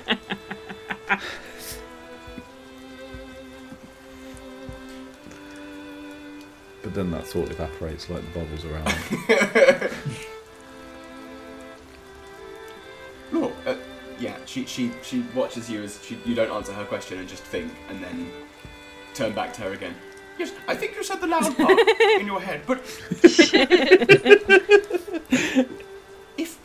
But then that thought evaporates like the bubbles around. Look, uh, yeah, she, she she watches you as she, you don't answer her question and just think, and then turn back to her again. Yes, I think you said the loud part in your head, but if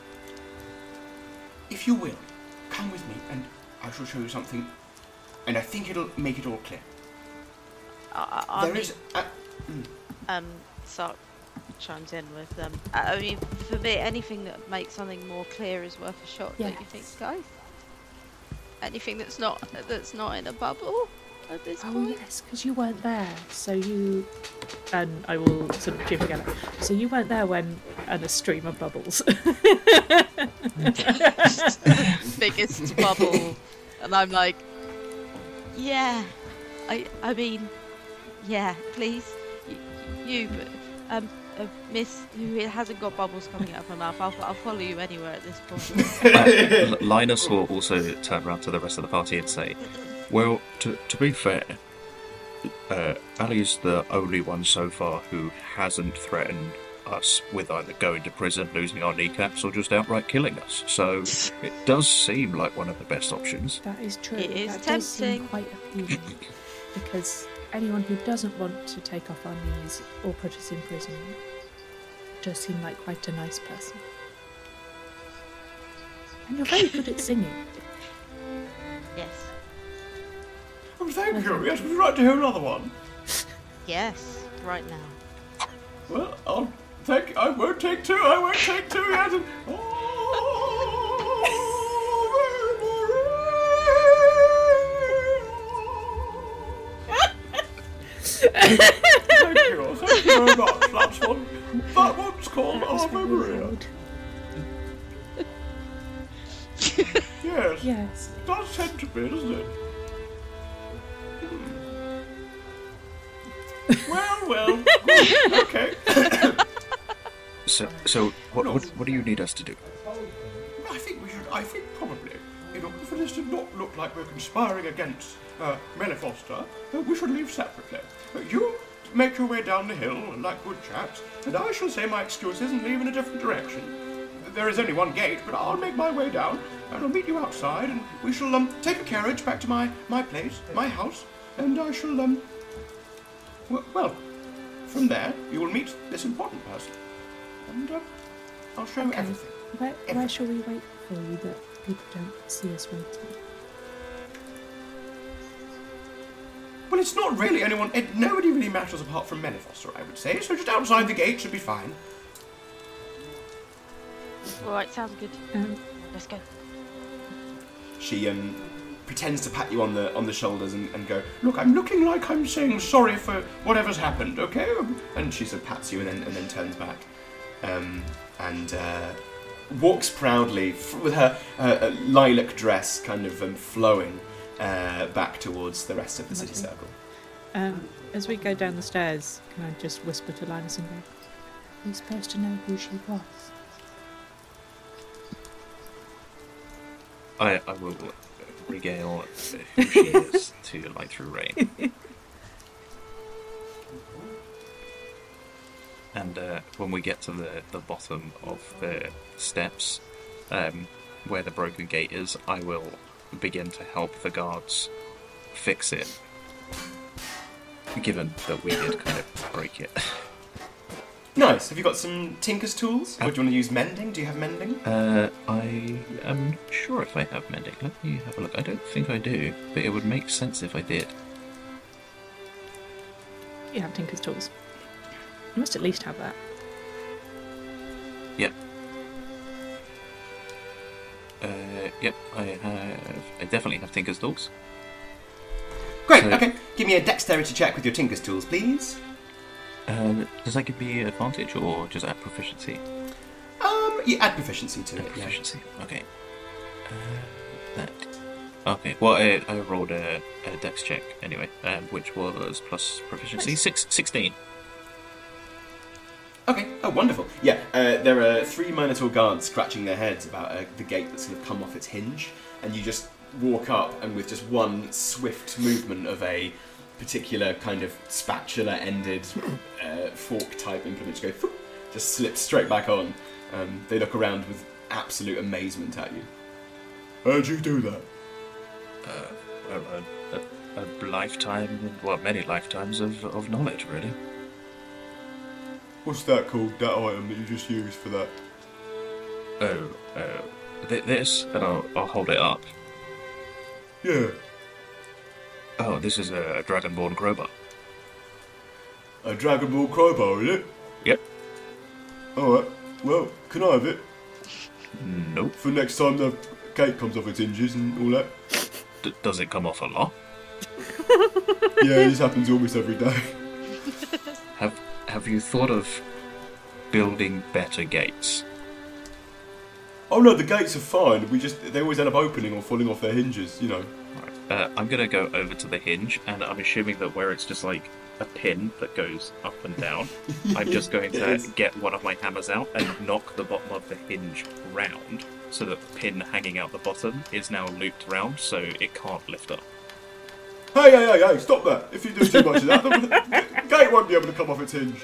if you will, come with me and I shall show you something, and I think it'll make it all clear. I, I There mean, is a, mm, um, Sark chimes in with them. I I mean, for me, anything that makes something more clear is worth a shot. Don't you think, Yes. guys? Anything that's not that's not in a bubble at this Oh point. yes, because you weren't there. So you, and I will sort of chip together. So you weren't there when and a stream of bubbles. Biggest bubble, and I'm like, yeah. I I mean, yeah. Please, you, you um. Uh, miss who hasn't got bubbles coming out of her mouth, I'll, I'll follow you anywhere at this point. Uh, L- Linus will also turn around to the rest of the party and say, well, to, to be fair, uh, Ali's the only one so far who hasn't threatened us with either going to prison, losing our kneecaps, or just outright killing us. So it does seem like one of the best options. That is true. It is that does seem tempting. quite appealing because anyone who doesn't want to take off our knees or put us in prison does seem like quite a nice person. And you're very good at singing. Yes. oh, thank you. Yes, would you like to hear another one? Yes. Right now. Well, I'll take. I won't take two. I won't take two yet. And, Thank you. Thank you very much. That's one. That one's called That was Ave very Maria. loud. Yes. Yes. It does tend to be, doesn't it? Hmm. Well, well. Okay. So, so what, what, what do you need us to do? I think we should. I think probably, in order for this to not look like we're conspiring against uh, Melly Foster, uh, we should leave separately. Uh, you make your way down the hill like good chaps, and I shall say my excuses and leave in a different direction. There is only one gate, but I'll make my way down, and I'll meet you outside, and we shall um take a carriage back to my my place, my house, and I shall um. W- well, from there you will meet this important person, and uh, I'll show you Okay. everything. Where, where shall we wait for you that people don't see us waiting? Well, it's not really anyone. It, nobody really matters apart from Melifoster, I would say. So just outside the gate should be fine. All right, sounds good. Um, Let's go. She um, pretends to pat you on the on the shoulders and, and go, look, I'm looking like I'm saying sorry for whatever's happened, okay? And she sort of pats you and then and then turns back, um, and uh, walks proudly f- with her uh, lilac dress kind of um, flowing uh, back towards the rest of the city Lovely. circle. um, as we go down the stairs, can I just whisper to Linus and go, "You're supposed to know who she was." I, I will regale who she is to Light Through Rain. And uh, when we get to the, the bottom of the steps, um, where the broken gate is, I will begin to help the guards fix it. Given that we did kind of break it. Nice. Have you got some tinker's tools? Or do you want to use mending? Do you have mending? Uh, I am not sure if I have mending. Let me have a look. I don't think I do, but it would make sense if I did. You have Tinker's tools. You must at least have that. Yep. Uh, yep, I have. I definitely have Tinker's tools. Great. So- Okay. Give me a dexterity check with your tinker's tools, please. Um, does that give me advantage or just add proficiency? Um, you add proficiency to Add it. Yeah. proficiency. Okay. Uh, that. Okay. Well, I, I rolled a, a dex check anyway, um, which was plus proficiency Nice. six, sixteen. Okay. Oh, wonderful. Yeah. Uh, there are three Minotaur guards scratching their heads about uh, the gate that's sort of come off its hinge, and you just walk up, and with just one swift movement of a particular kind of spatula-ended uh, fork-type implement, just go, just slips straight back on. Um, they look around with absolute amazement at you. How'd you do that? Uh, well, a, a, a lifetime, well, many lifetimes of, of knowledge, really. What's that called? That item that you just used for that? Oh, uh, th- this, and I'll, I'll hold it up. Yeah. Oh, this is a Dragonborn crowbar. A Dragon Ball crowbar, is it? Yep. Alright. Well, can I have it? Nope. For next time the gate comes off its hinges and all that? D- does it come off a lot? Yeah, this happens almost every day. Have Have you thought of building better gates? Oh no, the gates are fine. We just they always end up opening or falling off their hinges, you know. Right. Uh, I'm gonna go over to the hinge, and I'm assuming that where it's just like a pin that goes up and down, I'm just going It to is. get one of my hammers out and knock the bottom of the hinge round, so that the pin hanging out the bottom is now looped round, so it can't lift up. Hey, hey, hey, hey, stop that. If you do too much of that, the, the gate won't be able to come off its hinge.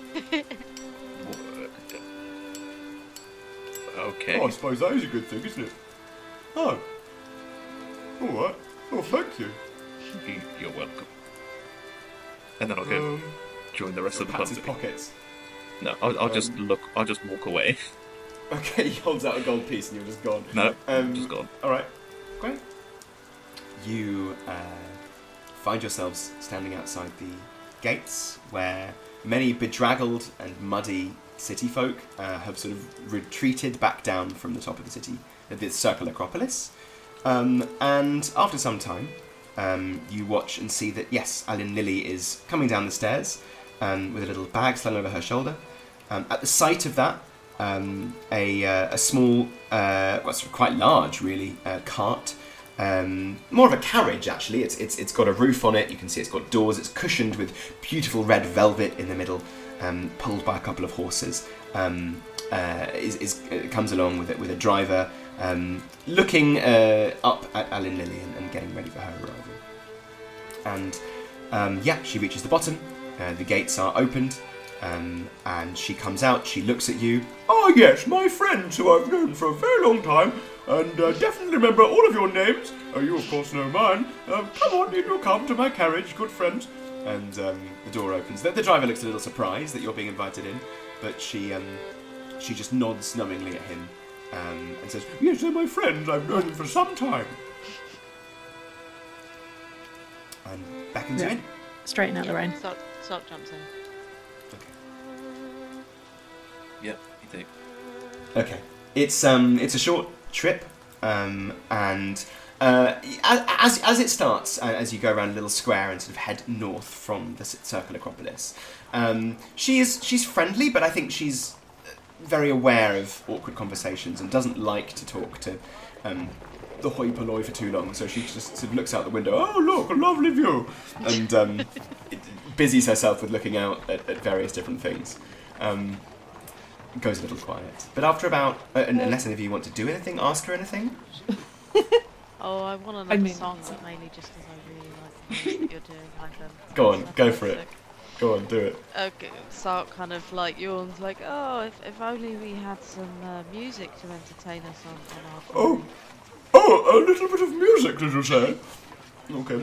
Okay. Oh, I suppose that is a good thing, isn't it? Oh. Alright. Well, thank you. You- You're welcome. And then I'll go Um, join the rest of the pats his party. pockets. No, I'll, I'll just Um, look. I'll just walk away. Okay, he holds out a gold piece and you're just gone. No, Um, just gone. Alright, great. You uh, find yourselves standing outside the gates where many bedraggled and muddy city folk uh, have sort of retreated back down from the top of the city, the Circle Acropolis. Um, and after some time, um, you watch and see that, yes, Alyn Lily is coming down the stairs um, with a little bag slung over her shoulder. Um, at the sight of that, um, a, uh, a small, uh, well, it's quite large, really, uh, cart. Um, more of a carriage, actually. It's, it's it's got a roof on it. You can see it's got doors. It's cushioned with beautiful red velvet in the middle, um, pulled by a couple of horses. Um, uh, is, is uh, comes along with it with a driver, um, looking uh, up at Alyn Lily and, and getting ready for her arrival. And um, yeah, she reaches the bottom. Uh, the gates are opened. Um, and she comes out, she looks at you. Oh yes, my friends who I've known for a very long time, and uh, definitely remember all of your names. Oh, you of course know mine. Um, come on, in you come to my carriage, good friends. And um, the door opens. The, the driver looks a little surprised that you're being invited in, but she um, she just nods numbingly at him um, and says, yes, they're my friends, I've known them for some time. and beckons Yeah. you in. Straighten out the rain. Sock, Sock jumps in. Yep, you do. Okay. It's um it's a short trip, um, and uh, as as it starts, uh, as you go around a little square and sort of head north from the Circle Acropolis, um, she is she's friendly, but I think she's very aware of awkward conversations and doesn't like to talk to um, the hoi polloi for too long. So she just sort of looks out the window. Oh, look, a lovely view, and um, it busies herself with looking out at, at various different things. Um, goes a little quiet. But after about, uh, unless any of you want to do anything, ask her anything. Oh, I want I another mean- song, but mainly just because I really like the music you're doing. Like, um, Go on, it's go for it. fantastic. Go on, do it. Okay, Sark kind of like yawns, like, oh, if, if only we had some uh, music to entertain us on, on our Oh, phone." oh, a little bit of music, did you say? Okay.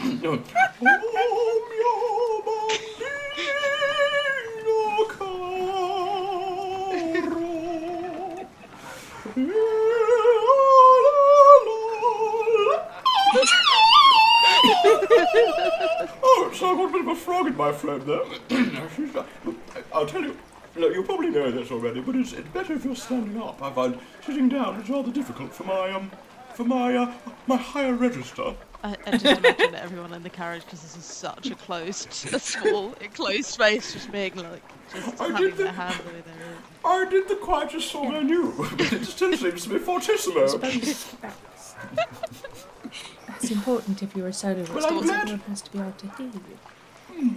Oh, so I've got a bit of a frog in my throat there. I'll tell you, look, you probably know this already, but it's, it's better if you're standing up. I find sitting down is rather difficult for my um for my uh, my higher register. I, I just imagine everyone in the carriage, because this is such a closed, a small, enclosed space, just being like, just I having did the- their hand over their ears. I did the quietest song I knew, but it still seems to be fortissimo. Suppose that's, that's important if you're a soloist. Well, I'm because glad- everyone has to be able to hear you.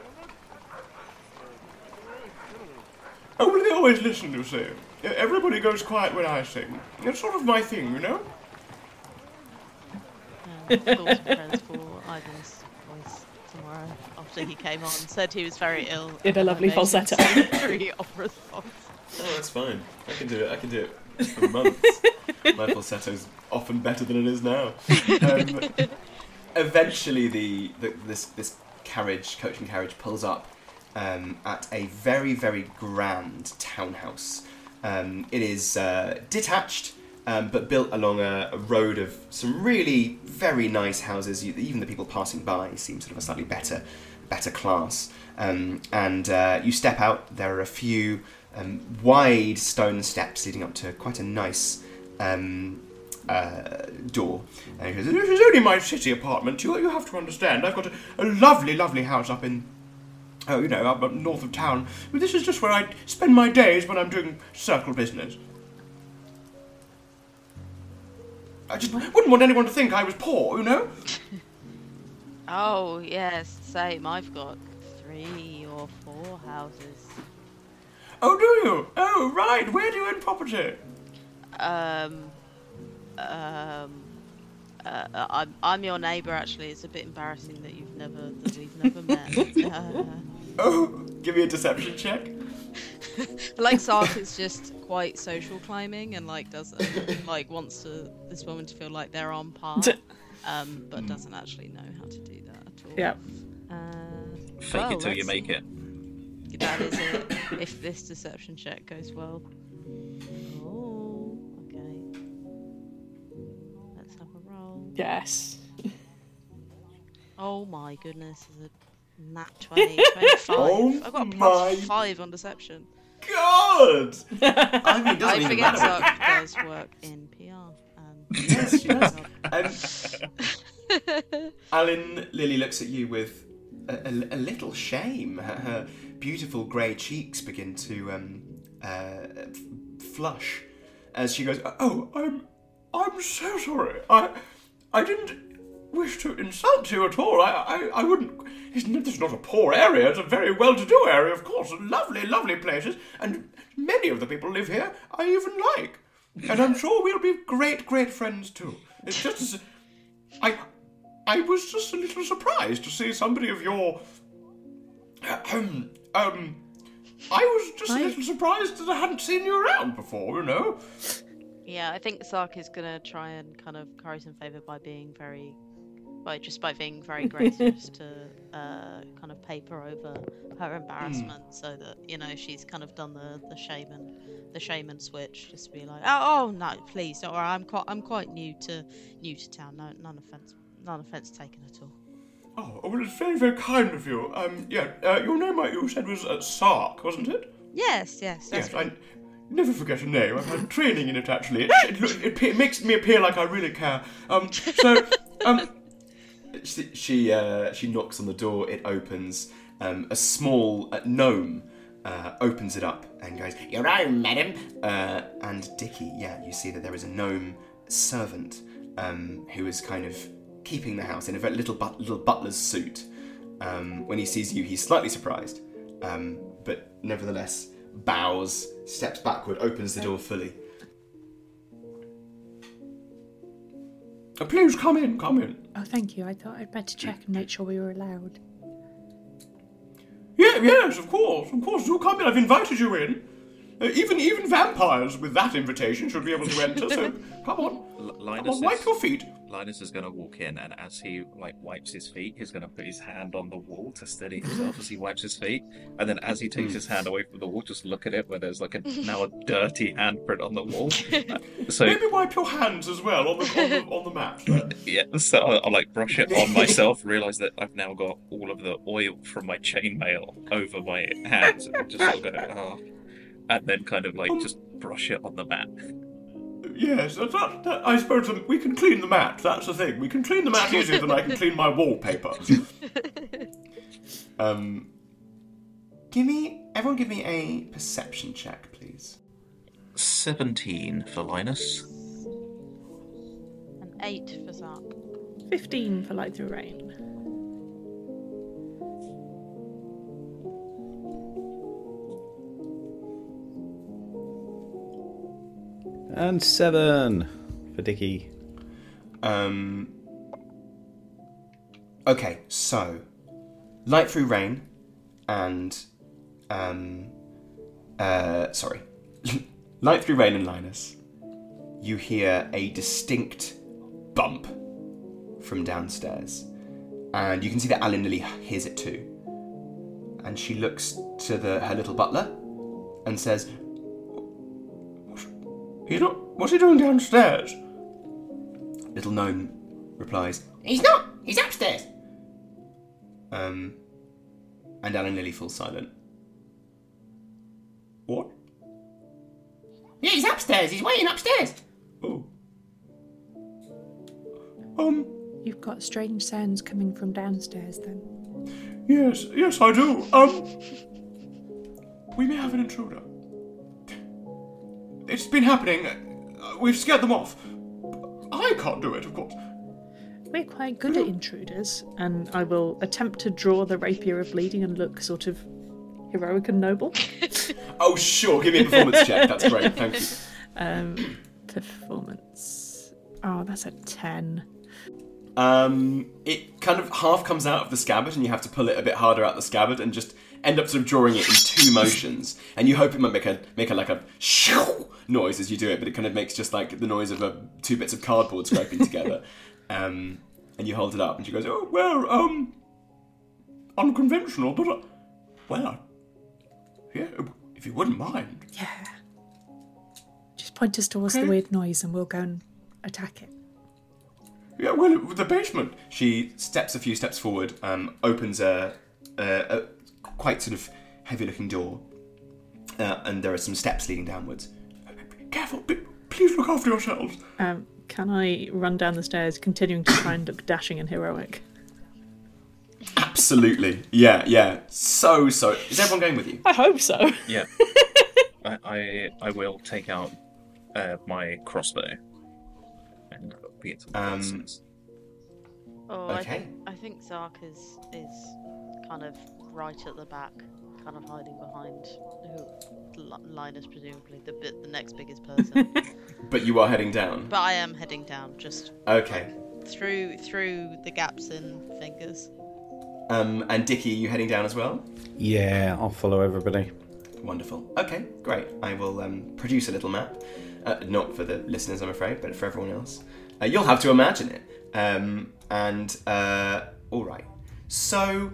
Oh, well, they always listen, you see. Everybody goes quiet when I sing. It's sort of my thing, you know? Um, thoughts and prayers for Ivan's voice tomorrow after he came on, said he was very ill. In a and lovely made falsetto. Three opera songs. Oh, that's fine. I can do it. I can do it for months. My falsetto's often better than it is now. Um, eventually, the, the this this carriage, coach and carriage, pulls up um, at a very very grand townhouse. Um, it is uh, detached, um, but built along a, a road of some really very nice houses. You, even the people passing by seem sort of a slightly better better class. Um, and uh, you step out. There are a few um, wide stone steps leading up to quite a nice um, uh, door. And he goes, "This is only my city apartment. You, you have to understand. I've got a, a lovely, lovely house up in, oh, you know, up, up north of town. But this is just where I spend my days when I'm doing circle business. I just wouldn't want anyone to think I was poor, you know? Oh, yes, same. I've got three or four houses. Oh, do you? Oh, right. Where do you own property? Um, um, uh, I'm, I'm your neighbour, actually. It's a bit embarrassing that you've never, that we've never met. Uh, Oh, give me a deception check. like Sark is just quite social climbing and like doesn't like wants to this woman to feel like they're on par, um, but doesn't actually know how to do that at all. Yeah. Uh, Fake well, it till you let's make see. it. That is it. If this deception check goes well. Oh, okay. Let's have a roll. Yes. Oh my goodness, is a nat twenty, twenty-five. Oh I've got a my- plus five on deception. God! I mean, it doesn't I even forget matter. Sark does work in P R. And Yes, she does. Um, Alan Lily looks at you with a, a, a little shame. Her, her beautiful grey cheeks begin to um, uh, f- flush as she goes, "Oh, I'm, I'm so sorry. I, I didn't wish to insult you at all. I, I, I wouldn't. It's not, this is not a poor area. It's a very well-to-do area, of course. Lovely, lovely places, and many of the people live here I even like. And I'm sure we'll be great, great friends too. It's just, as- I, I was just a little surprised to see somebody of your, um, um, I was just a Hi. little surprised that I hadn't seen you around before. You know." yeah, I think Sark is gonna try and kind of curry some favour by being very, by just by being very gracious to uh, kind of paper over her embarrassment, so that you know she's kind of done the the shaman, the shaman switch, just to be like, oh, oh no, please don't worry, I'm quite I'm quite new to new to town. No, none offence, none offence taken at all. Oh, well, it's very, very kind of you. Um, yeah, uh, your name, uh, you said, was uh, Sark, wasn't it? Yes, yes, that's Yes, right. I never forget a name. I've had training in it, actually. It, it, look- it, it makes me appear like I really care. Um, so, um, she she, uh, she knocks on the door. It opens. Um, a small uh, gnome uh, opens it up and goes, "Your own, madam." Uh, and Dickie, yeah, you see that there is a gnome servant um, who is kind of keeping the house in a very little but- little butler's suit. Um, when he sees you, he's slightly surprised, um, but nevertheless bows, steps backward, opens the door fully. Uh, please come in, come in. Oh, thank you. I thought I'd better check and make sure we were allowed. Yeah, yes, of course, of course. Do come in. I've invited you in. Uh, even even vampires with that invitation should be able to enter. So come on, L- come Linus on, wipe is, your feet. Linus is going to walk in, and as he like wipes his feet, he's going to put his hand on the wall to steady himself as he wipes his feet. And then, as he takes his hand away from the wall, just look at it where there's like a now a dirty handprint on the wall. Uh, so Maybe wipe your hands as well on the on the, on the mat. there. yeah, so I'll, I'll like brush it on myself. Realize that I've now got all of the oil from my chainmail over my hands, and just sort of go, oh. And then kind of like just brush it on the mat. Yes, that, that, that, I suppose um, we can clean the mat. That's the thing. We can clean the mat easier than I can clean my wallpaper. um, give me, everyone, give me a perception check, please. Seventeen for Linus. An eight for Zark. Fifteen for Light Through Rain. And seven for Dickie. Um. Okay, so Light Through Rain and um. Uh, sorry, Light Through Rain and Linus. You hear a distinct bump from downstairs, and you can see that Alan Lily hears it too. And she looks to the her little butler and says, He's not. What's he doing downstairs? Little gnome replies, He's not. He's upstairs. Um, and Alan Lily falls silent. What? Yeah, he's upstairs. He's waiting upstairs. Oh. Um. You've got strange sounds coming from downstairs then. Yes. Yes, I do. Um. We may have an intruder. It's been happening. Uh, We've scared them off. I can't do it, of course. We're quite good at intruders, and I will attempt to draw the rapier of bleeding and look sort of heroic and noble. Oh, sure. Give me a performance check. That's great. Thank you. Um, performance. Oh, that's a ten. Um, it kind of half comes out of the scabbard, and you have to pull it a bit harder out the scabbard, and just end up sort of drawing it in two motions. And you hope it might make a make a like a shoo noise as you do it, but it kind of makes just like the noise of a, two bits of cardboard scraping together. Um, and you hold it up, and she goes, "Oh well, um, unconventional, but uh, well, yeah, if you wouldn't mind." Yeah. Just point us towards Okay. the weird noise and we'll go and attack it. Yeah, well, the basement. She steps a few steps forward, um, opens a, a, a quite sort of heavy-looking door, uh, and there are some steps leading downwards. Careful, b- please look after yourselves. Um, can I run down the stairs, continuing to try and look dashing and heroic? Absolutely, yeah, yeah. So, so. Is everyone going with you? I hope so. Yeah. I, I I will take out uh, my crossbow and be it. Um, Oh, I Okay. think I think Zark is is kind of right at the back, kind of hiding behind who Li- Linus, presumably the bit the next biggest person. But you are heading down. But I am heading down, just Okay. through through the gaps in fingers. Um, and Dickie, you heading down as well? Yeah, I'll follow everybody. Wonderful. Okay, great. I will um, produce a little map. Uh, not for the listeners, I'm afraid, but for everyone else. Uh, you'll have to imagine it. Um, and, uh, all right. So,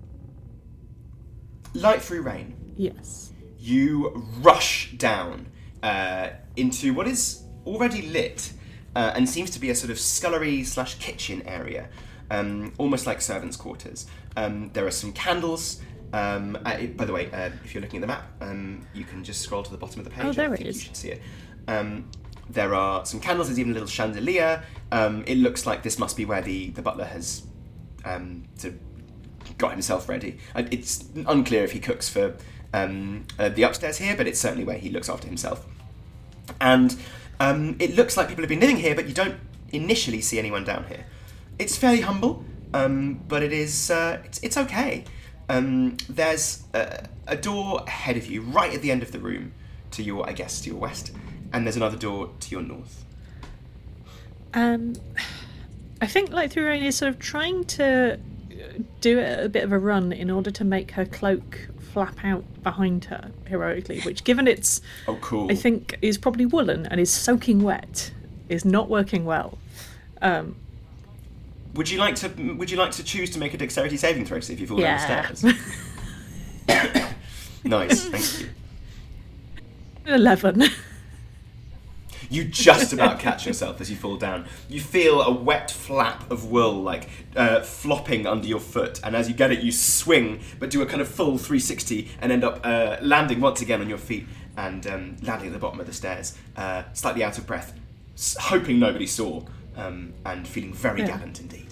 Light Through Rain. Yes. You rush down uh, into what is already lit uh, and seems to be a sort of scullery slash kitchen area. um, almost like servants' quarters. Um, there are some candles. Um, uh, it- by the way, uh, if you're looking at the map, um, you can just scroll to the bottom of the page. Oh, there I it think is. You should see it. Um, there are some candles. There's even a little chandelier. Um, it looks like this must be where the, the butler has um, sort of got himself ready. Uh, It's unclear if he cooks for um, uh, the upstairs here, but it's certainly where he looks after himself. And um, it looks like people have been living here, but you don't initially see anyone down here. It's fairly humble, um, but it is uh, it's, it's okay. Um, there's a, a door ahead of you, right at the end of the room, to your, I guess, to your west, and there's another door to your north. Um, I think like through Rain is sort of trying to do it a bit of a run in order to make her cloak flap out behind her heroically, which, given it's, Oh, cool. I think, is probably woolen and is soaking wet, is not working well. Um, Would you like to? Would you like to choose to make a dexterity saving throw to see if you fall Yeah. down the stairs? Nice, thank you. Eleven. You just about catch yourself as you fall down. You feel a wet flap of wool, like, uh, flopping under your foot, and as you get it, you swing, but do a kind of full three sixty, and end up uh, landing once again on your feet, and um, landing at the bottom of the stairs, uh, slightly out of breath, s- hoping nobody saw, um, and feeling very Yeah. gallant indeed.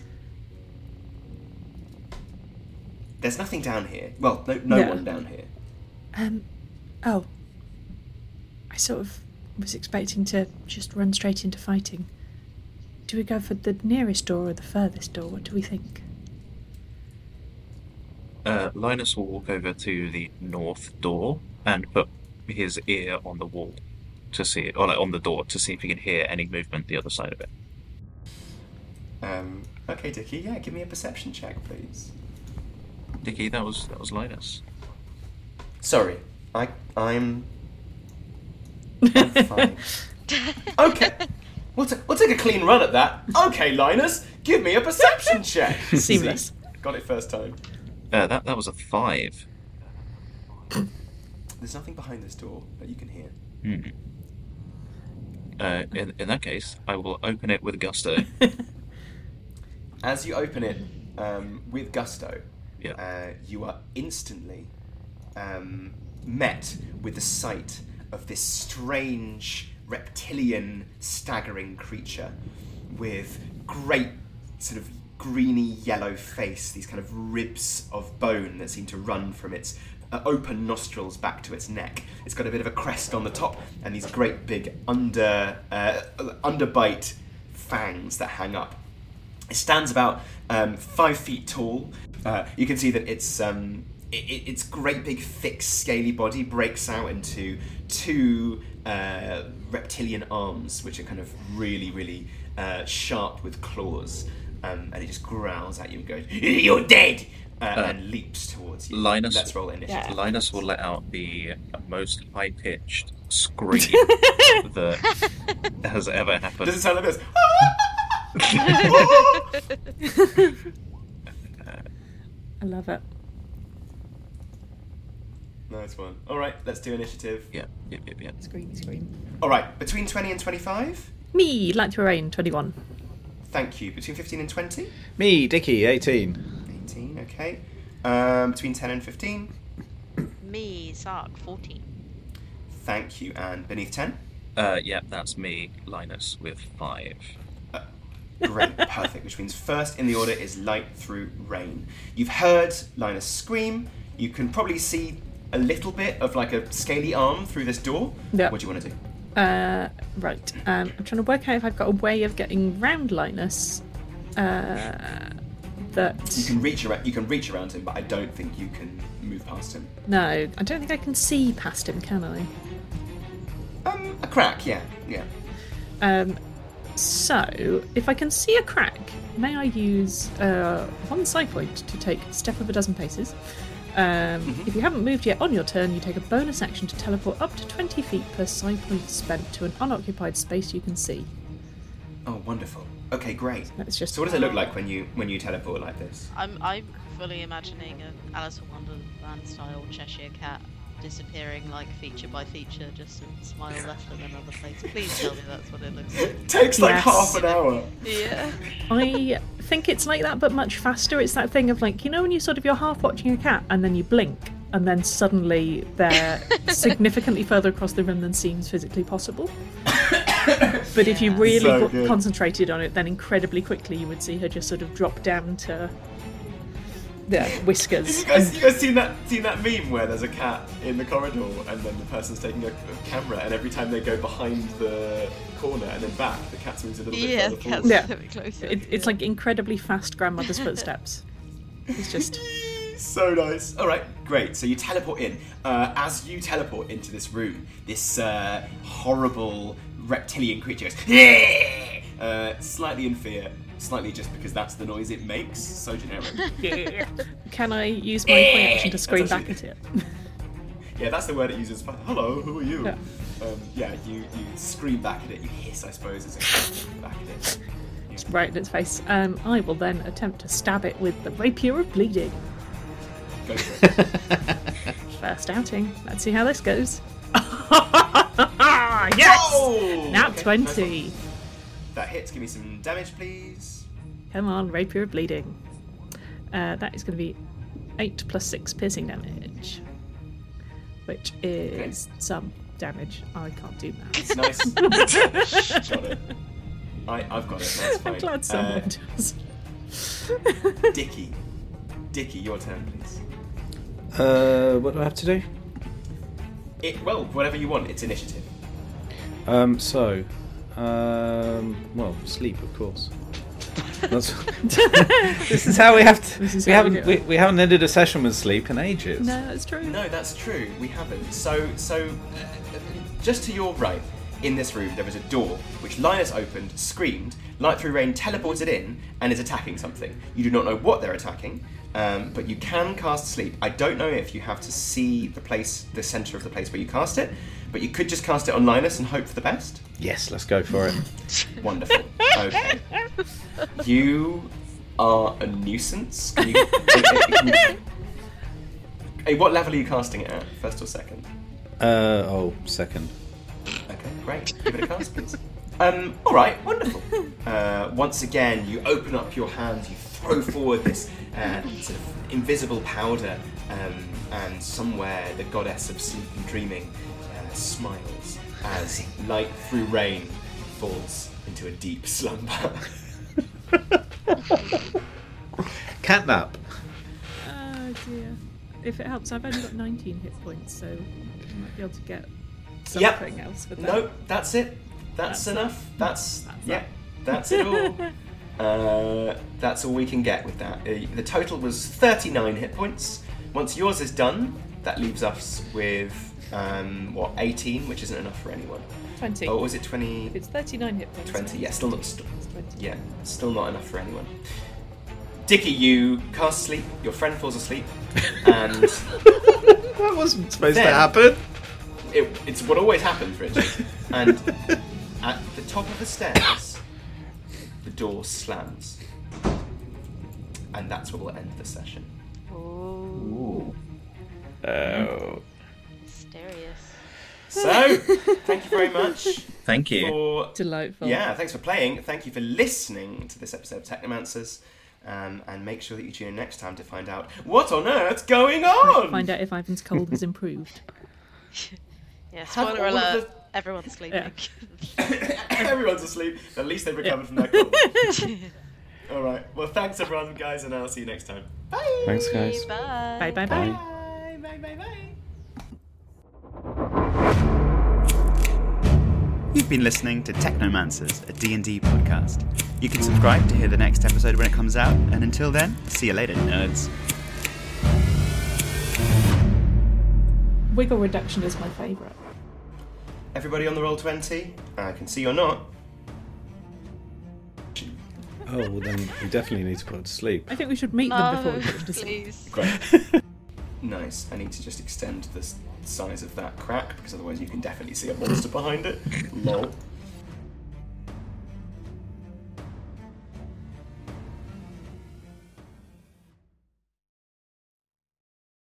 There's nothing down here. Well, no, no Yeah. one down here. Um, oh. I sort of was expecting to just run straight into fighting. Do we go for the nearest door or the furthest door? What do we think? Uh, Linus will walk over to the north door and put his ear on the wall to see it, or like on the door to see if he can hear any movement the other side of it. Um, okay, Dickie, yeah, give me a perception check, please. Dickie, that was that was Linus. Sorry, I I'm. I'm fine. Okay, we'll, t- we'll take a clean run at that. Okay, Linus, give me a perception check. Seamless. See? Got it first time. Uh, that that was a five. There's nothing behind this door that you can hear. Hmm. Uh, in in that case, I will open it with gusto. As you open it um, with gusto, Yeah. uh, you are instantly um, met with the sight of this strange reptilian staggering creature with great sort of greeny yellow face, these kind of ribs of bone that seem to run from its uh, open nostrils back to its neck. It's got a bit of a crest on the top and these great big under uh, underbite fangs that hang up. It stands about um, five feet tall. Uh, you can see that its um, it, it- its great big thick scaly body breaks out into two uh, reptilian arms, which are kind of really really uh, sharp with claws, um, and it just growls at you and goes, "You're dead!" Uh, Uh, and leaps towards you. Linus- Let's roll initiative. Yeah. Linus will let out the most high-pitched scream that has ever happened. Does it sound like this? I love it. Nice one. All right, let's do initiative. Yeah, yep, yep, yep. Scream, scream. All right, between twenty and twenty-five. Me, like to rain, twenty-one. Thank you. Between fifteen and twenty. Me, Dickie, eighteen. eighteen, okay. Um, between ten and fifteen. Me, Sark, fourteen. Thank you. And beneath ten? Uh, yeah, that's me, Linus, with five. Great, perfect. Which means first in the order is Light Through Rain. You've heard Linus scream. You can probably see a little bit of like a scaly arm through this door. Yeah. What do you want to do? Uh, right. Um, I'm trying to work out if I've got a way of getting round Linus. Uh, that. You can reach around. You can reach around him, but I don't think you can move past him. No, I don't think I can see past him, can I? Um, a crack, yeah, yeah. Um, so, if I can see a crack, may I use uh, one side point to take a step of a dozen paces? Um, If you haven't moved yet on your turn, you take a bonus action to teleport up to twenty feet per side point spent to an unoccupied space you can see. Oh, wonderful. Okay, great. That's just So, what does it look like when you when you teleport like this? I'm I'm fully imagining an Alice in Wonderland style Cheshire cat disappearing like feature by feature, just in Smile Left and another place. Please tell me that's what it looks like. Takes like Yes. half an hour. Yeah. I think it's like that, but much faster. It's that thing of like, you know, when you sort of you're half watching a cat and then you blink, and then suddenly they're significantly further across the room than seems physically possible. But if you really So got good. concentrated on it, then incredibly quickly you would see her just sort of drop down to the whiskers. You guys, you guys seen that seen that meme where there's a cat in the corridor and then the person's taking a, a camera, and every time they go behind the corner and then back, the cat moves a little bit Yeah, further cat's forward. Yeah. a bit closer. It, it's like incredibly fast grandmother's footsteps. It's just So nice. All right, great. So you teleport in. Uh, as you teleport into this room, this uh, horrible reptilian creature goes, "Yeah!" uh, slightly in fear, slightly just because that's the noise it makes. So generic. Can I use my point action to scream That's back actually- at it? Yeah, that's the word it uses. Hello, who are you? Yeah. Um, yeah, you, you scream back at it. You hiss, I suppose, as it back at it. Yeah. Right in its face. Um, I will then attempt to stab it with the rapier of bleeding. Go for it. First outing. Let's see how this goes. Yes! Whoa! Nat Okay, twenty. nice one. That hits. Give me some damage, please. Come on, rapier of bleeding. Uh, that is going to be eight plus six piercing damage, which is some damage. I can't do that. Nice. Got it. I, I've got it. That's fine. I'm glad someone Uh, does. Dicky. Dicky, your turn, please. Uh, what do I have to do? It, well, whatever you want. It's initiative. Um, so, um, well, sleep, of course. That's, this is how we have to. This is we how we haven't do we, it. we haven't ended a session with sleep in ages. No, that's true. No, that's true. We haven't. So, so, uh, just to your right, in this room, there is a door which Linus opened, screamed, Light Through Rain teleported in, and is attacking something. You do not know what they're attacking, um, but you can cast Sleep. I don't know if you have to see the place, the center of the place where you cast it, but you could just cast it on Linus and hope for the best. Yes, let's go for it. Wonderful. Okay. You are a nuisance. Can you, can you- Hey, what level are you casting it at? First or second? Uh, oh, second. Okay, great. Give it a cast, please. Um, all right, wonderful. Uh, once again, you open up your hands, you throw forward this uh, sort of invisible powder, um, and somewhere the goddess of sleep and dreaming uh, smiles as Light Through Rain falls into a deep slumber. Catnap. Oh dear. If it helps, I've only got nineteen hit points, so I might be able to get Yep. something else with that. No, that's it. That's, That's enough. That's, That's yeah. it. That's it all. uh, that's all we can get with that. Uh, the total was thirty-nine hit points. Once yours is done, that leaves us with um, what eighteen, which isn't enough for anyone. twenty. Oh, was it twenty? If it's thirty-nine hit points. twenty. then Yeah, still not. St- it's twenty. yeah, still not enough for anyone. Dicky, you cast sleep. Your friend falls asleep, and That wasn't supposed Then- to happen. it, it's what always happens, Richard. And at the top of the stairs, the door slams, and that's where we'll end the session. Ooh, Oh. mysterious. So, thank you very much Thank you. for Delightful. yeah, thanks for playing. Thank you for listening to this episode of Technomancers. Um, and make sure that you tune in next time to find out what on earth's going on. Find out if Ivan's cold has improved. Yeah, Have spoiler all of alert. Everyone's sleeping. Everyone's asleep. At least they've recovered from their cold. All right. Well, thanks everyone, guys, and I'll see you next time. Bye. Thanks, guys. Bye. Bye bye bye. Bye. Bye. Bye. Bye. You've been listening to Technomancers, a D and D podcast. You can subscribe to hear the next episode when it comes out, and until then, see you later, nerds. Wiggle reduction is my favourite. Everybody on the roll twenty. I can see you're not. Oh, well then we definitely need to put her to sleep. I think we should meet them before we No, put them to sleep. please. Great. Nice. I need to just extend the s- size of that crack because otherwise you can definitely see a monster behind it. Lol.